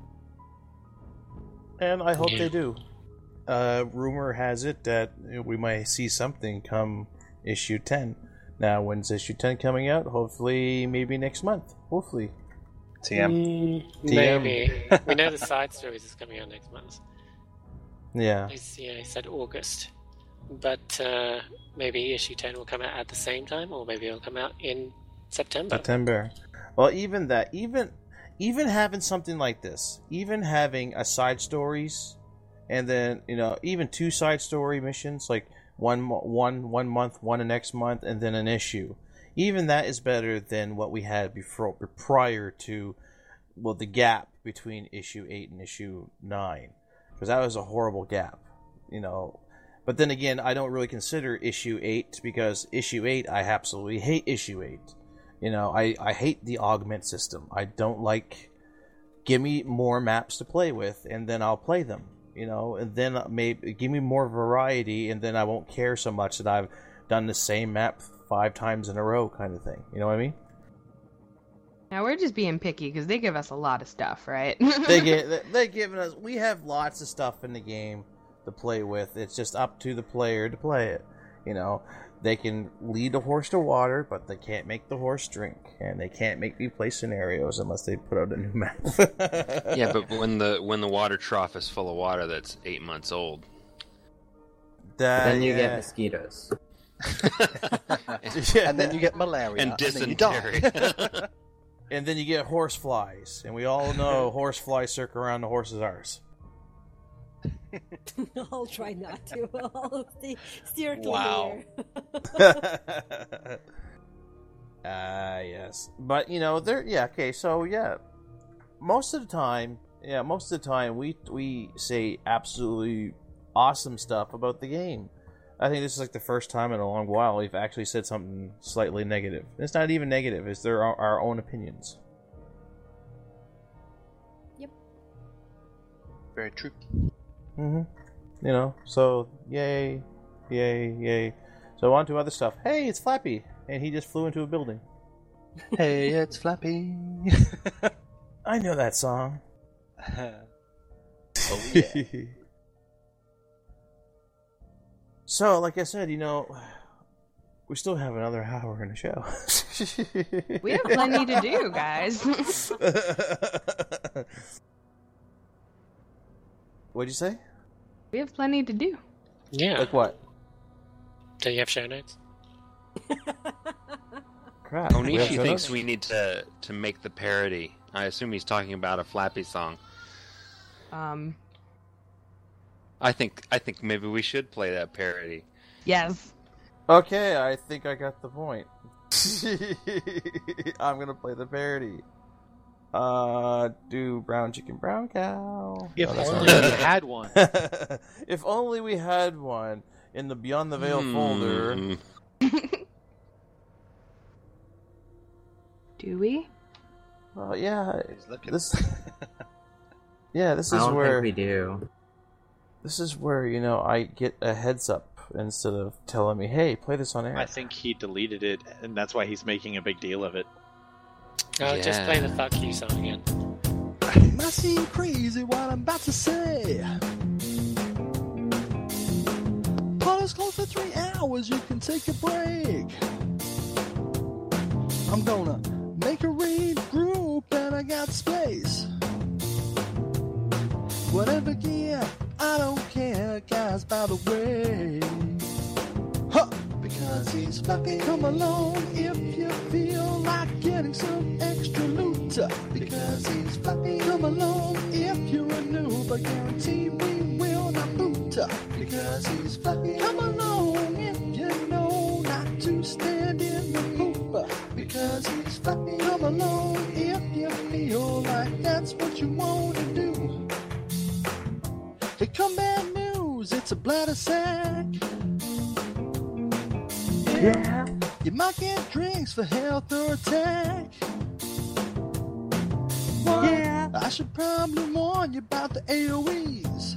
And I hope Yeah. they do. Uh, rumor has it that we might see something come issue ten. Now, when's issue ten coming out? Hopefully, maybe next month. Hopefully. T M. Mm, T M. maybe. We know the side stories is coming out next month. Yeah. It's, yeah, he said August. But uh, maybe issue ten will come out at the same time, or maybe it'll come out in September. September. Well, even that, even even having something like this, even having a side stories, and then you know, even two side story missions, like one mo- one one month, one the next month, and then an issue. Even that is better than what we had before, prior to, well, the gap between issue eight and issue nine, because that was a horrible gap, you know. But then again, I don't really consider issue eight because issue eight, I absolutely hate issue eight. You know, I, I hate the augment system. I don't like. Give me more maps to play with, and then I'll play them. You know, and then maybe give me more variety, and then I won't care so much that I've done the same map five times in a row, kind of thing. You know what I mean? Now we're just being picky because they give us a lot of stuff, right? they get they giving us. We have lots of stuff in the game to play with. It's just up to the player to play it. You know, they can lead the horse to water, but they can't make the horse drink, and they can't make me play scenarios unless they put out a new map. Yeah, but when the when the water trough is full of water that's eight months old, That, then you yeah. get mosquitoes. And then you get malaria and and then you die. dysentery. And then you get horse flies, and we all know horse flies circle around the horse's arse. I'll try not to. I'll stay, steer clear. Wow. Ah, uh, yes. But, you know, there, yeah, okay, so, yeah. Most of the time, yeah, most of the time, we we say absolutely awesome stuff about the game. I think this is like the first time in a long while we've actually said something slightly negative. It's not even negative; it's their our own opinions. Yep. Very true. Mm-hmm. You know, so yay, yay, yay. So on to other stuff. Hey, it's Flappy, and he just flew into a building. Hey, it's Flappy. I know that song. Oh yeah. So, like I said, you know, we still have another hour in the show. We have plenty to do, guys. What'd you say? We have plenty to do. Yeah. Like what? Do you have show notes? Crap. we have Onishi show thinks notes? we need to to make the parody. I assume he's talking about a Flappy song. Um. I think I think maybe we should play that parody. Yes. Okay, I think I got the point. I'm gonna play the parody. Uh, do brown chicken, brown cow. If No, that's only not we right. had one. If only we had one in the Beyond the Veil Hmm. folder. Do we? Well, yeah. He's looking. This. Yeah, this I is don't where think we do. this is where you know I get a heads up instead of telling me, "Hey, play this on air." I think he deleted it, and that's why he's making a big deal of it. Oh, just Yeah. play the fuck you song again. Might seem crazy what I'm about to say. Party's closed for three hours, you can take a break. I'm gonna make a raid group and I got space. Whatever gear, I don't care, guys, by the way. Huh! Because he's Flappy. Come along if you feel like getting some extra loot. Because he's Flappy. Come along if you're a noob. I guarantee we will not boot. Because he's Flappy. Come along if you know not to stand in the poop. Because he's Flappy. Come along if you feel like that's what you want to do. Here come bad news, it's a bladder sack. Yeah. You might get drinks for health or attack. Yeah. I should probably warn you about the A O Es.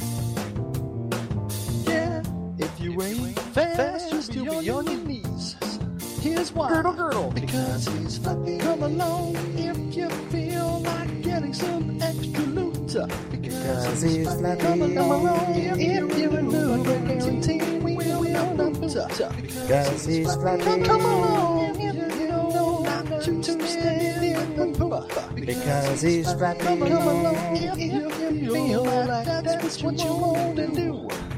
Yeah. If you ain't fast, you'll be on your knees. Here's why. Girdle, girdle. Because he's Flappy. Come along if you feel like getting some extra loot. Because he's Flappy. Come along if you're a noob. I guarantee we will not boot. Because he's Flappy. Come along if you know not to stand in the poop. Because he's Flappy. Come along if you feel like that's what you want to do.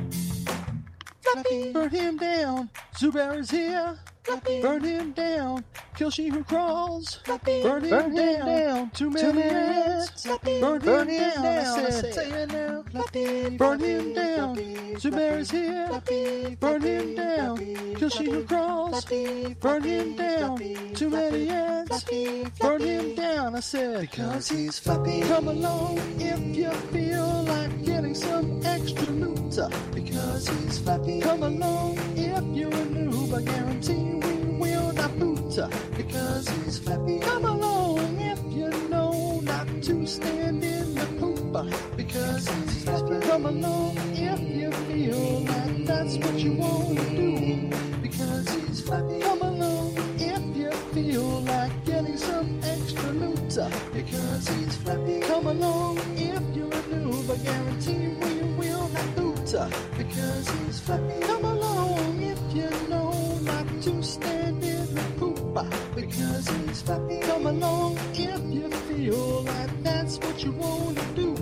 Flappy. Burn him down. Zubair is here. Flappy. Burn him down. Kill she who crawls. Flappy. Burn him Burn down. down. Too many ants. Burn, Burn him down. down. I said, say it now. Flappy. Burn him down. Zubair is here. Flappy. Burn him down. Kill she who crawls. Burn him down. Too many ants. Burn him down. I said, because he's Flappy. Come along if you feel like getting some extra loot. Because he's Flappy. Come along if you're a noob. I guarantee we will not boot. Because he's Flappy. Come along if you know not to stand in the poop. Because he's Flappy. Come along if you feel like that's what you want to do. Because he's Flappy. Come along if you feel like getting some extra loot. Because he's Flappy. Come along if you're a noob. I guarantee we will not boot. Because he's Flappy. Come along if you know not to stand in the poop. Because he's Flappy. Come along if you feel like that's what you want to do.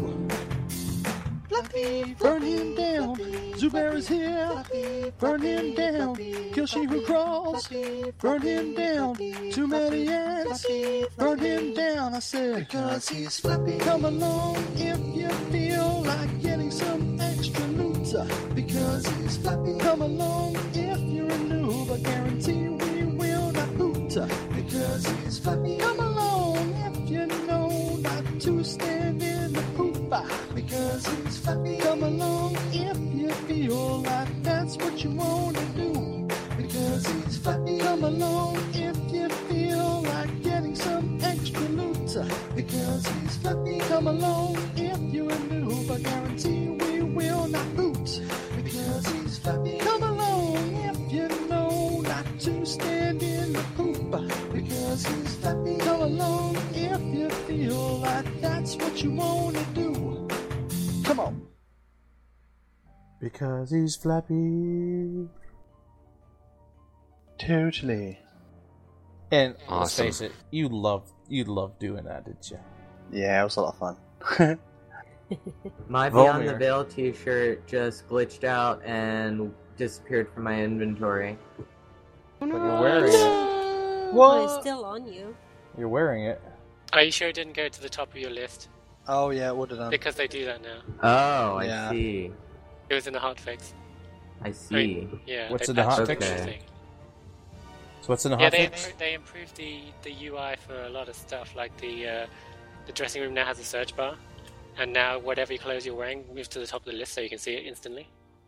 Flappy. Burn him down. Zubair is here. Flappy. Burn him down. Kill she who crawls. Burn him down. Too many ants. Burn him down. I said, because he's Flappy. Come along if you feel like getting some extra loot. Because he's Flappy. Come along if you're a noob. I guarantee we will not boot. Because he's Flappy. Come along if you know not to stand in the poop. Because he's Flappy. Come along if you feel like that's that's what you wanna do. Because he's flappy. Come along if you feel like getting some extra loot. Because he's flappy. Come along if you're a noob. I guarantee we will not boot. Because he's flappy. Come along if you know not to stand in the poop. Because he's flappy. Come along if you feel like that's what you wanna do. Come on. Because he's flappy. Totally. And let's Awesome. face it, you love you love doing that, didn't you? Yeah, it was a lot of fun. My Beyond the Volmir. Veil t-shirt just glitched out and disappeared from my inventory. But you're wearing it. Well, it's still on you. You're wearing it. Are you sure it didn't go to the top of your list? Oh yeah, it would have done. Because they do that now. Oh, I Yeah. see. It was in the hotfix. I see. I mean, yeah. What's they in the patched hotfix? the Okay. thing. So what's in the Yeah, they, hotfix? impro- they improved the, the U I for a lot of stuff. Like the uh, the dressing room now has a search bar, and now whatever clothes you're wearing moves to the top of the list, so you can see it instantly.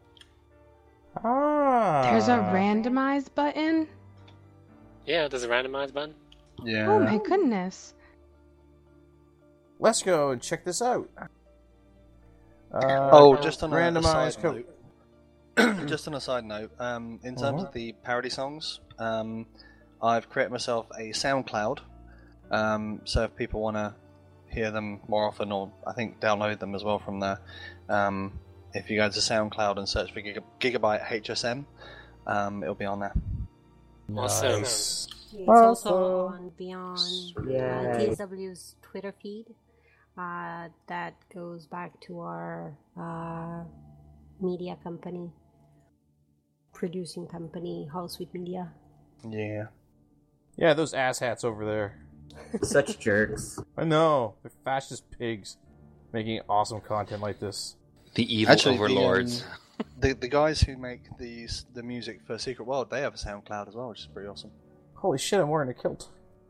Ah. There's a randomize button. Yeah, there's a randomize button. Yeah. Oh my goodness. Let's go and check this out. Uh, Oh, just on a, a randomized side co- note. Just on a side note, um, in terms Uh-huh. of the parody songs, um, I've created myself a SoundCloud. Um, so if people want to hear them more often, or I think download them as well from there, um, if you go to SoundCloud and search for Giga- Gigabyte H S M, um, it'll be on there. Awesome. Nice. It's also Awesome. on Beyond Yay. uh, T S W's Twitter feed. Uh, that goes back to our uh, media company, producing company, Holosuite Media. Yeah. Yeah, those asshats over there. Such jerks. I know. They're fascist pigs making awesome content like this. The evil Actually, the, overlords. um, The, the guys who make these the music for Secret World, they have a SoundCloud as well, which is pretty awesome. Holy shit, I'm wearing a kilt.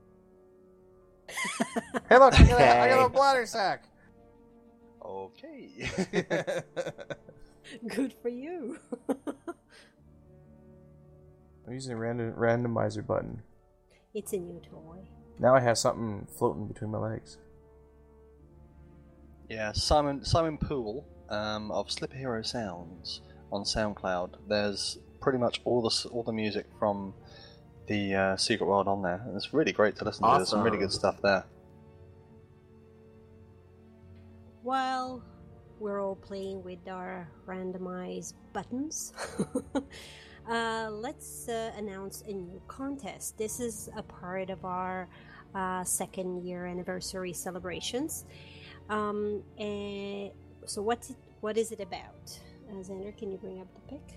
Hey, look, look at that. I got a bladder sack. Okay. Good for you. I'm using a random randomizer button. It's a new toy. Now I have something floating between my legs. Yeah, Simon Simon Poole um, of Slipper Hero Sounds on SoundCloud. There's pretty much all the s- all the music from the uh, Secret World on there, and it's really great to listen to. There's some really Awesome. good stuff there. While we're all playing with our randomized buttons, uh, let's uh, announce a new contest. This is a part of our uh, second year anniversary celebrations. Um, and so, what's it, what is it about? Uh, Xander, can you bring up the pic?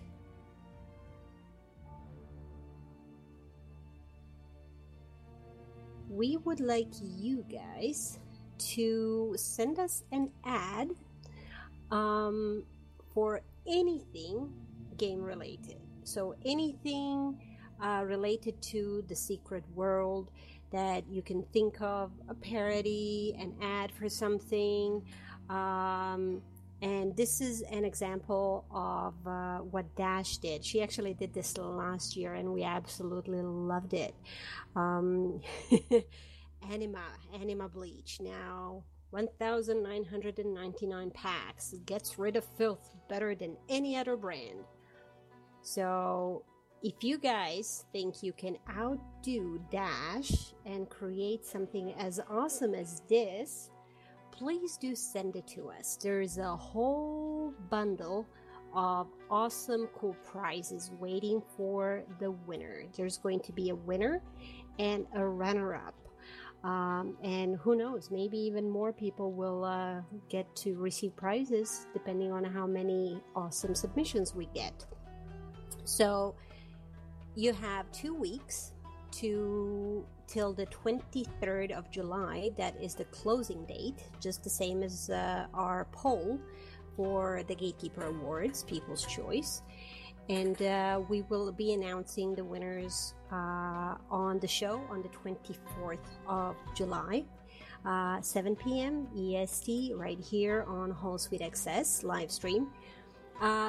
We would like you guys to send us an ad um, for anything game related. So anything uh, related to the Secret World that you can think of, a parody, an ad for something. Um, and this is an example of uh, what Dash did. She actually did this last year and we absolutely loved it. Um, Anima, Anima Bleach. Now, one thousand nine hundred ninety-nine packs. Gets rid of filth better than any other brand. So, if you guys think you can outdo Dash and create something as awesome as this, please do send it to us. There's a whole bundle of awesome, cool prizes waiting for the winner. There's going to be a winner and a runner-up. Um, and who knows, maybe even more people will uh, get to receive prizes depending on how many awesome submissions we get. So you have two weeks to till the twenty-third of July. That is the closing date, just the same as uh, our poll for the Gatekeeper Awards, People's Choice. And uh, we will be announcing the winners uh, on the show on the twenty-fourth of July, uh, seven p.m. E S T, right here on Holosuite Access live stream. Uh,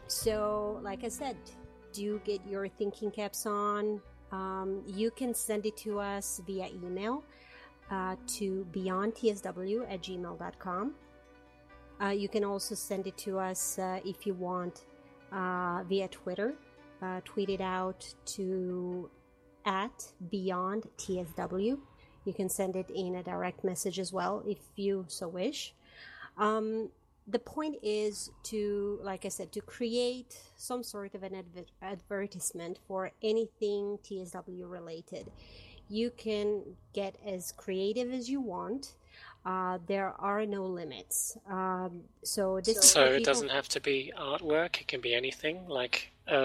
so, like I said, do get your thinking caps on. Um, you can send it to us via email uh, to beyond t s w at gmail dot com. Uh, you can also send it to us uh, if you want uh, via Twitter. Uh, tweet it out to at beyond t s w. You can send it in a direct message as well if you so wish. Um, the point is to, like I said, to create some sort of an adver- advertisement for anything T S W related. You can get as creative as you want. Uh, there are no limits. Um, so this is So for it people- doesn't have to be artwork. It can be anything, like a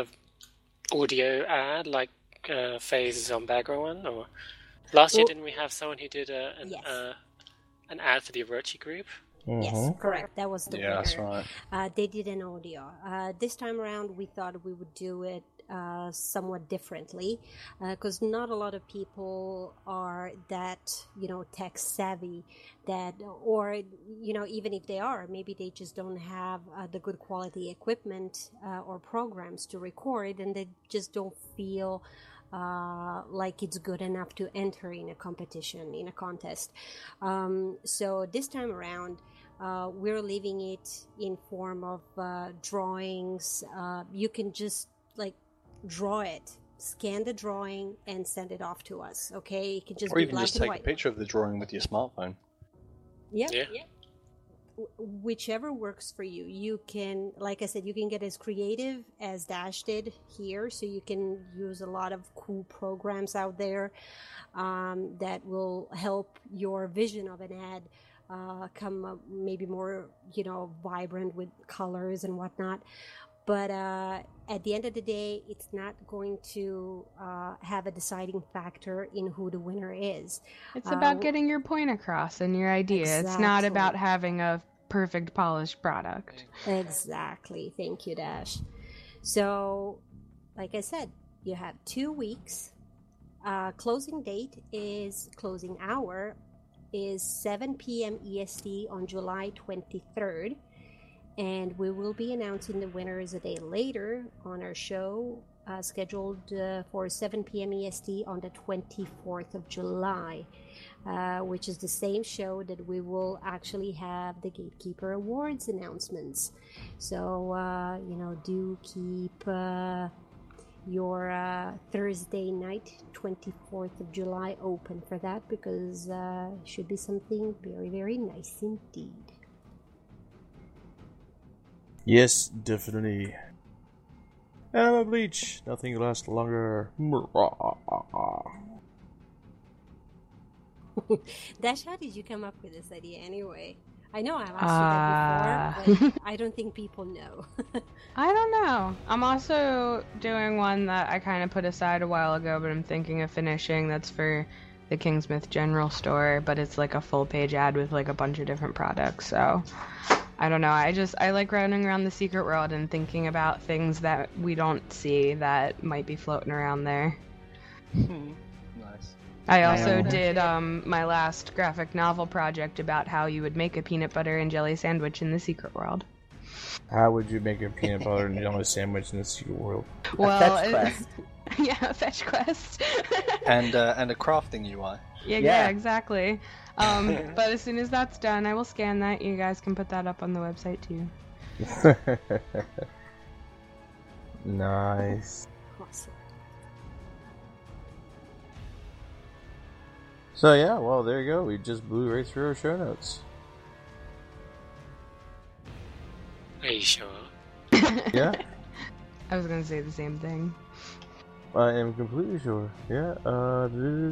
audio ad, like uh, Faye's Zombagra one. Or last year, Well- didn't we have someone who did a, an Yes. uh, an ad for the Orochi group? Yes, correct. That was the Yeah, winner. that's right. Uh, they did an audio. Uh, this time around, we thought we would do it uh, somewhat differently because not a lot of people are that, you know, tech savvy. That, or you know, even if they are, maybe they just don't have uh, the good quality equipment uh, or programs to record, and they just don't feel uh, like it's good enough to enter in a competition, in a contest. Um, so this time around, uh, we're leaving it in form of uh, drawings. Uh, you can just like draw it, scan the drawing, and send it off to us. Okay, it can just Or be even black just and take white. a picture of the drawing with your smartphone. Yeah. Yeah. W- Whichever works for you. You can, like I said, you can get as creative as Dash did here. So you can use a lot of cool programs out there um, that will help your vision of an ad uh, come uh, maybe more, you know, vibrant with colors and whatnot. But uh, at the end of the day, it's not going to uh, have a deciding factor in who the winner is. It's Uh, about getting your point across and your idea. It's not Exactly. about having a perfect polished product. Exactly. Thank you, Dash. So, like I said, you have two weeks. Uh, closing date is, closing hour is seven p.m. E S T on July twenty-third. And we will be announcing the winners a day later on our show, uh, scheduled uh, for seven p.m. E S T on the twenty-fourth of July, uh, which is the same show that we will actually have the Gatekeeper Awards announcements. So, uh, you know, do keep uh, your uh, Thursday night, twenty-fourth of July, open for that, because uh, it should be something very, very nice indeed. Yes, definitely. Anima Bleach. Nothing lasts longer. Dash, how did you come up with this idea anyway? I know I've asked Uh, you that before, but I don't think people know. I don't know. I'm also doing one that I kind of put aside a while ago, but I'm thinking of finishing. That's for the Kingsmith General Store, but it's like a full page ad with like a bunch of different products. So I don't know. I just I like running around the secret world and thinking about things that we don't see that might be floating around there. Nice. I also Yeah. did um, my last graphic novel project about how you would make a peanut butter and jelly sandwich in the secret world. How would you make a peanut butter and jelly sandwich in the secret world? Well, fetch it- quest. yeah, a fetch quest. And uh, and a crafting U I. Yeah, yeah, Yeah. exactly. Um, but as soon as that's done, I will scan that. You guys can put that up on the website too. Nice. Awesome. So yeah, well there you go. We just blew right through our show notes. Are you sure? Yeah, I was gonna say the same thing. I am completely sure. Yeah. Uh,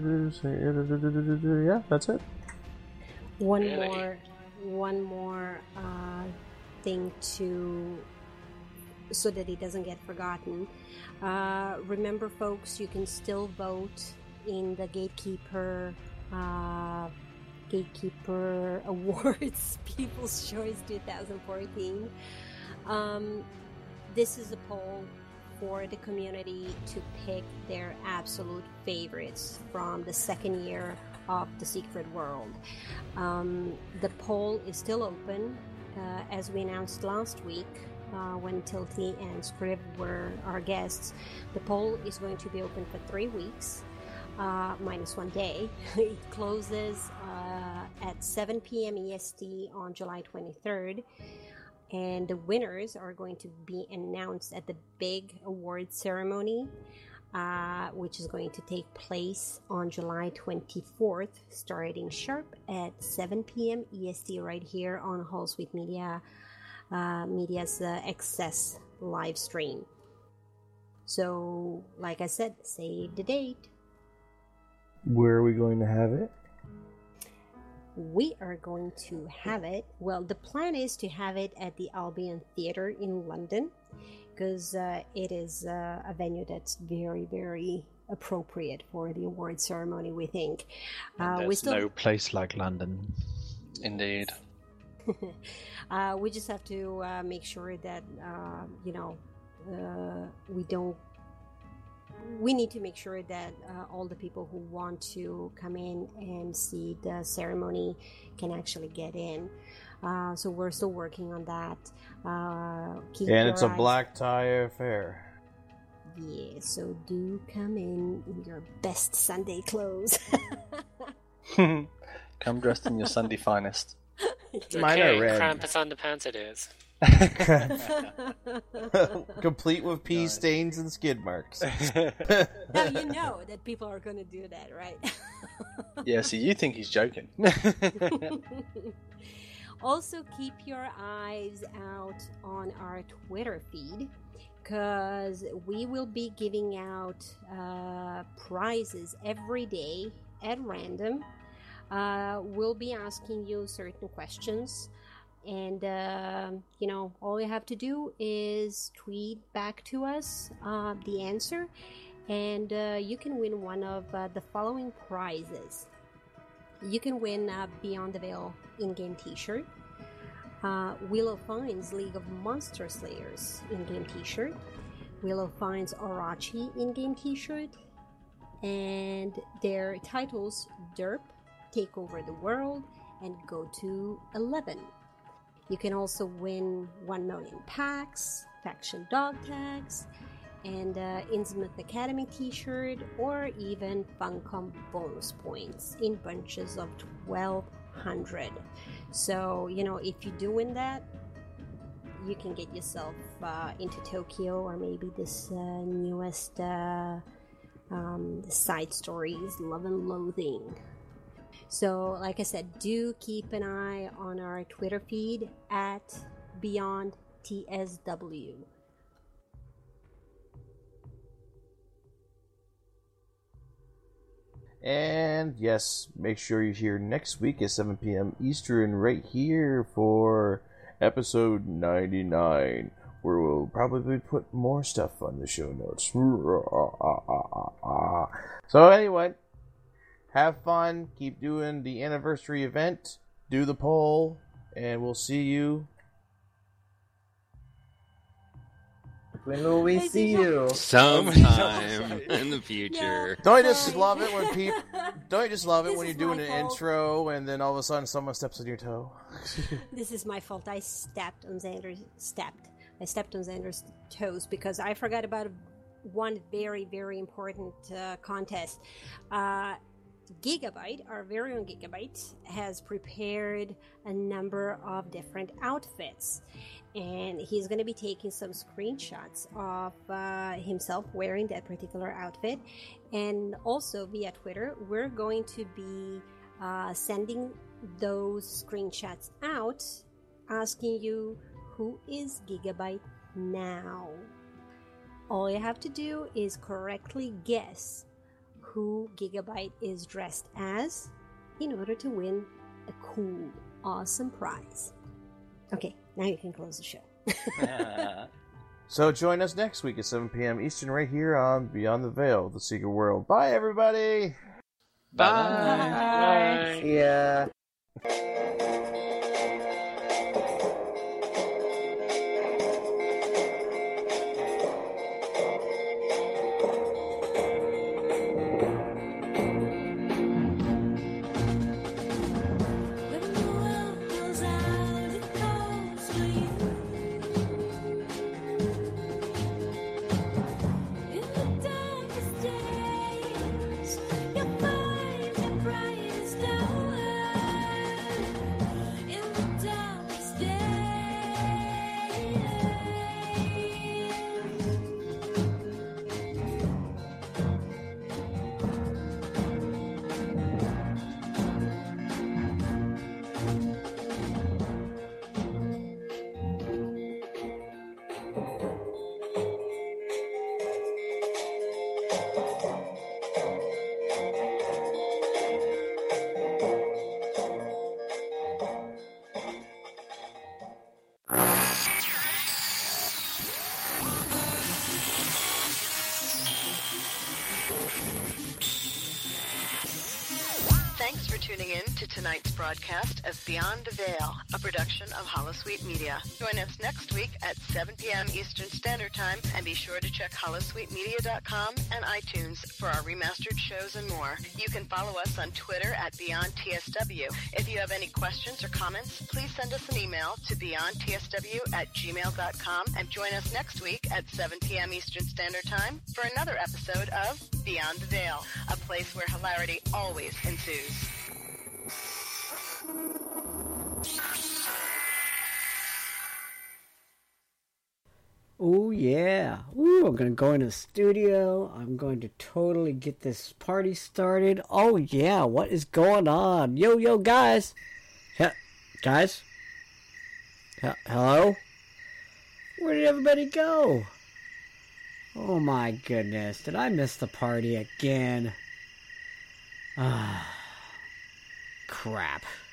yeah, that's it. One Really? more, one more uh, thing to, so that it doesn't get forgotten. Uh, remember, folks, you can still vote in the Gatekeeper uh, Gatekeeper Awards People's Choice twenty fourteen. Um, this is a poll for the community to pick their absolute favorites from the second year of the Secret World. Um, the poll is still open. Uh, as we announced last week, uh, when Tilty and Scrib were our guests. The poll is going to be open for three weeks, uh, minus one day. It closes uh, at seven p.m. E S T on July twenty-third. And the winners are going to be announced at the big award ceremony, uh, which is going to take place on July twenty-fourth, starting sharp at seven p.m. E S T right here on Holosuite Media, uh, Media's uh, Access live stream. So, like I said, save the date. Where are we going to have it? We are going to have it, well, the plan is to have it at the Albion Theatre in London, because uh, it is uh, a venue that's very, very appropriate for the award ceremony, we think. Uh, There's we still... no place like London. Indeed. uh, we just have to uh, make sure that, uh, you know, uh, we don't we need to make sure that uh, all the people who want to come in and see the ceremony can actually get in. Uh, so we're still working on that. Uh, keep and your it's a eyes- black tie affair. Yeah, so do come in in your best Sunday clothes. Come dressed in your Sunday finest. It's Mine okay, are red. Krampus underpants it is. Complete with pea stains and skid marks. Now you know that people are going to do that, right? Yeah, see, you think he's joking. Also, keep your eyes out on our Twitter feed, because we will be giving out uh, prizes every day at random. Uh, we'll be asking you certain questions, and uh, you know, all you have to do is tweet back to us uh, the answer, and uh, you can win one of uh, the following prizes. You can win a Beyond the Veil in-game t-shirt, uh, Willow Fine's League of Monster Slayers in-game t-shirt, Willow Fine's Orochi in-game t-shirt, and their titles Derp, Take Over the World, and Go to eleven. You can also win one million packs, faction dog tags, and uh, Innsmouth Academy t-shirt, or even Funcom bonus points in bunches of twelve hundred. So, you know, if you do win that, you can get yourself uh, into Tokyo, or maybe this uh, newest uh, um, side stories, Love and Loathing. So, like I said, do keep an eye on our Twitter feed at Beyond T S W. And yes, make sure you're here next week at seven p.m. Eastern right here for episode ninety-nine, where we'll probably put more stuff on the show notes. So anyway, have fun, keep doing the anniversary event, do the poll, and we'll see you. When will we see you? Sometime in the future. Don't you just love it when people? Don't you just love it when you're doing an intro and then all of a sudden someone steps on your toe? This is my fault. I stepped on Xander's stepped. I stepped on Xander's toes because I forgot about one very very important uh, contest. Uh, Gigabyte, our very own Gigabyte, has prepared a number of different outfits, and he's going to be taking some screenshots of uh, himself wearing that particular outfit. And also via Twitter, we're going to be uh, sending those screenshots out, asking you, who is Gigabyte now? All you have to do is correctly guess who Gigabyte is dressed as in order to win a cool, awesome prize. Okay, now you can close the show. So join us next week at seven p.m. Eastern right here on Beyond the Veil, The Secret World. Bye, everybody! Bye! See ya. to tonight's broadcast of Beyond the Veil, a production of Holosuite Media. Join us next week at seven p.m. Eastern Standard Time, and be sure to check holosuite media dot com and iTunes for our remastered shows and more. You can follow us on Twitter at Beyond T S W. If you have any questions or comments, please send us an email to beyond t s w at gmail dot com, and join us next week at seven p.m. Eastern Standard Time for another episode of Beyond the Veil, a place where hilarity always ensues. Oh yeah. Ooh, I'm gonna go into the studio. I'm going to totally get this party started. Oh yeah, what is going on? Yo, yo, guys. He- guys? He- hello? Where did everybody go? Oh my goodness, did I miss the party again? Ah, crap.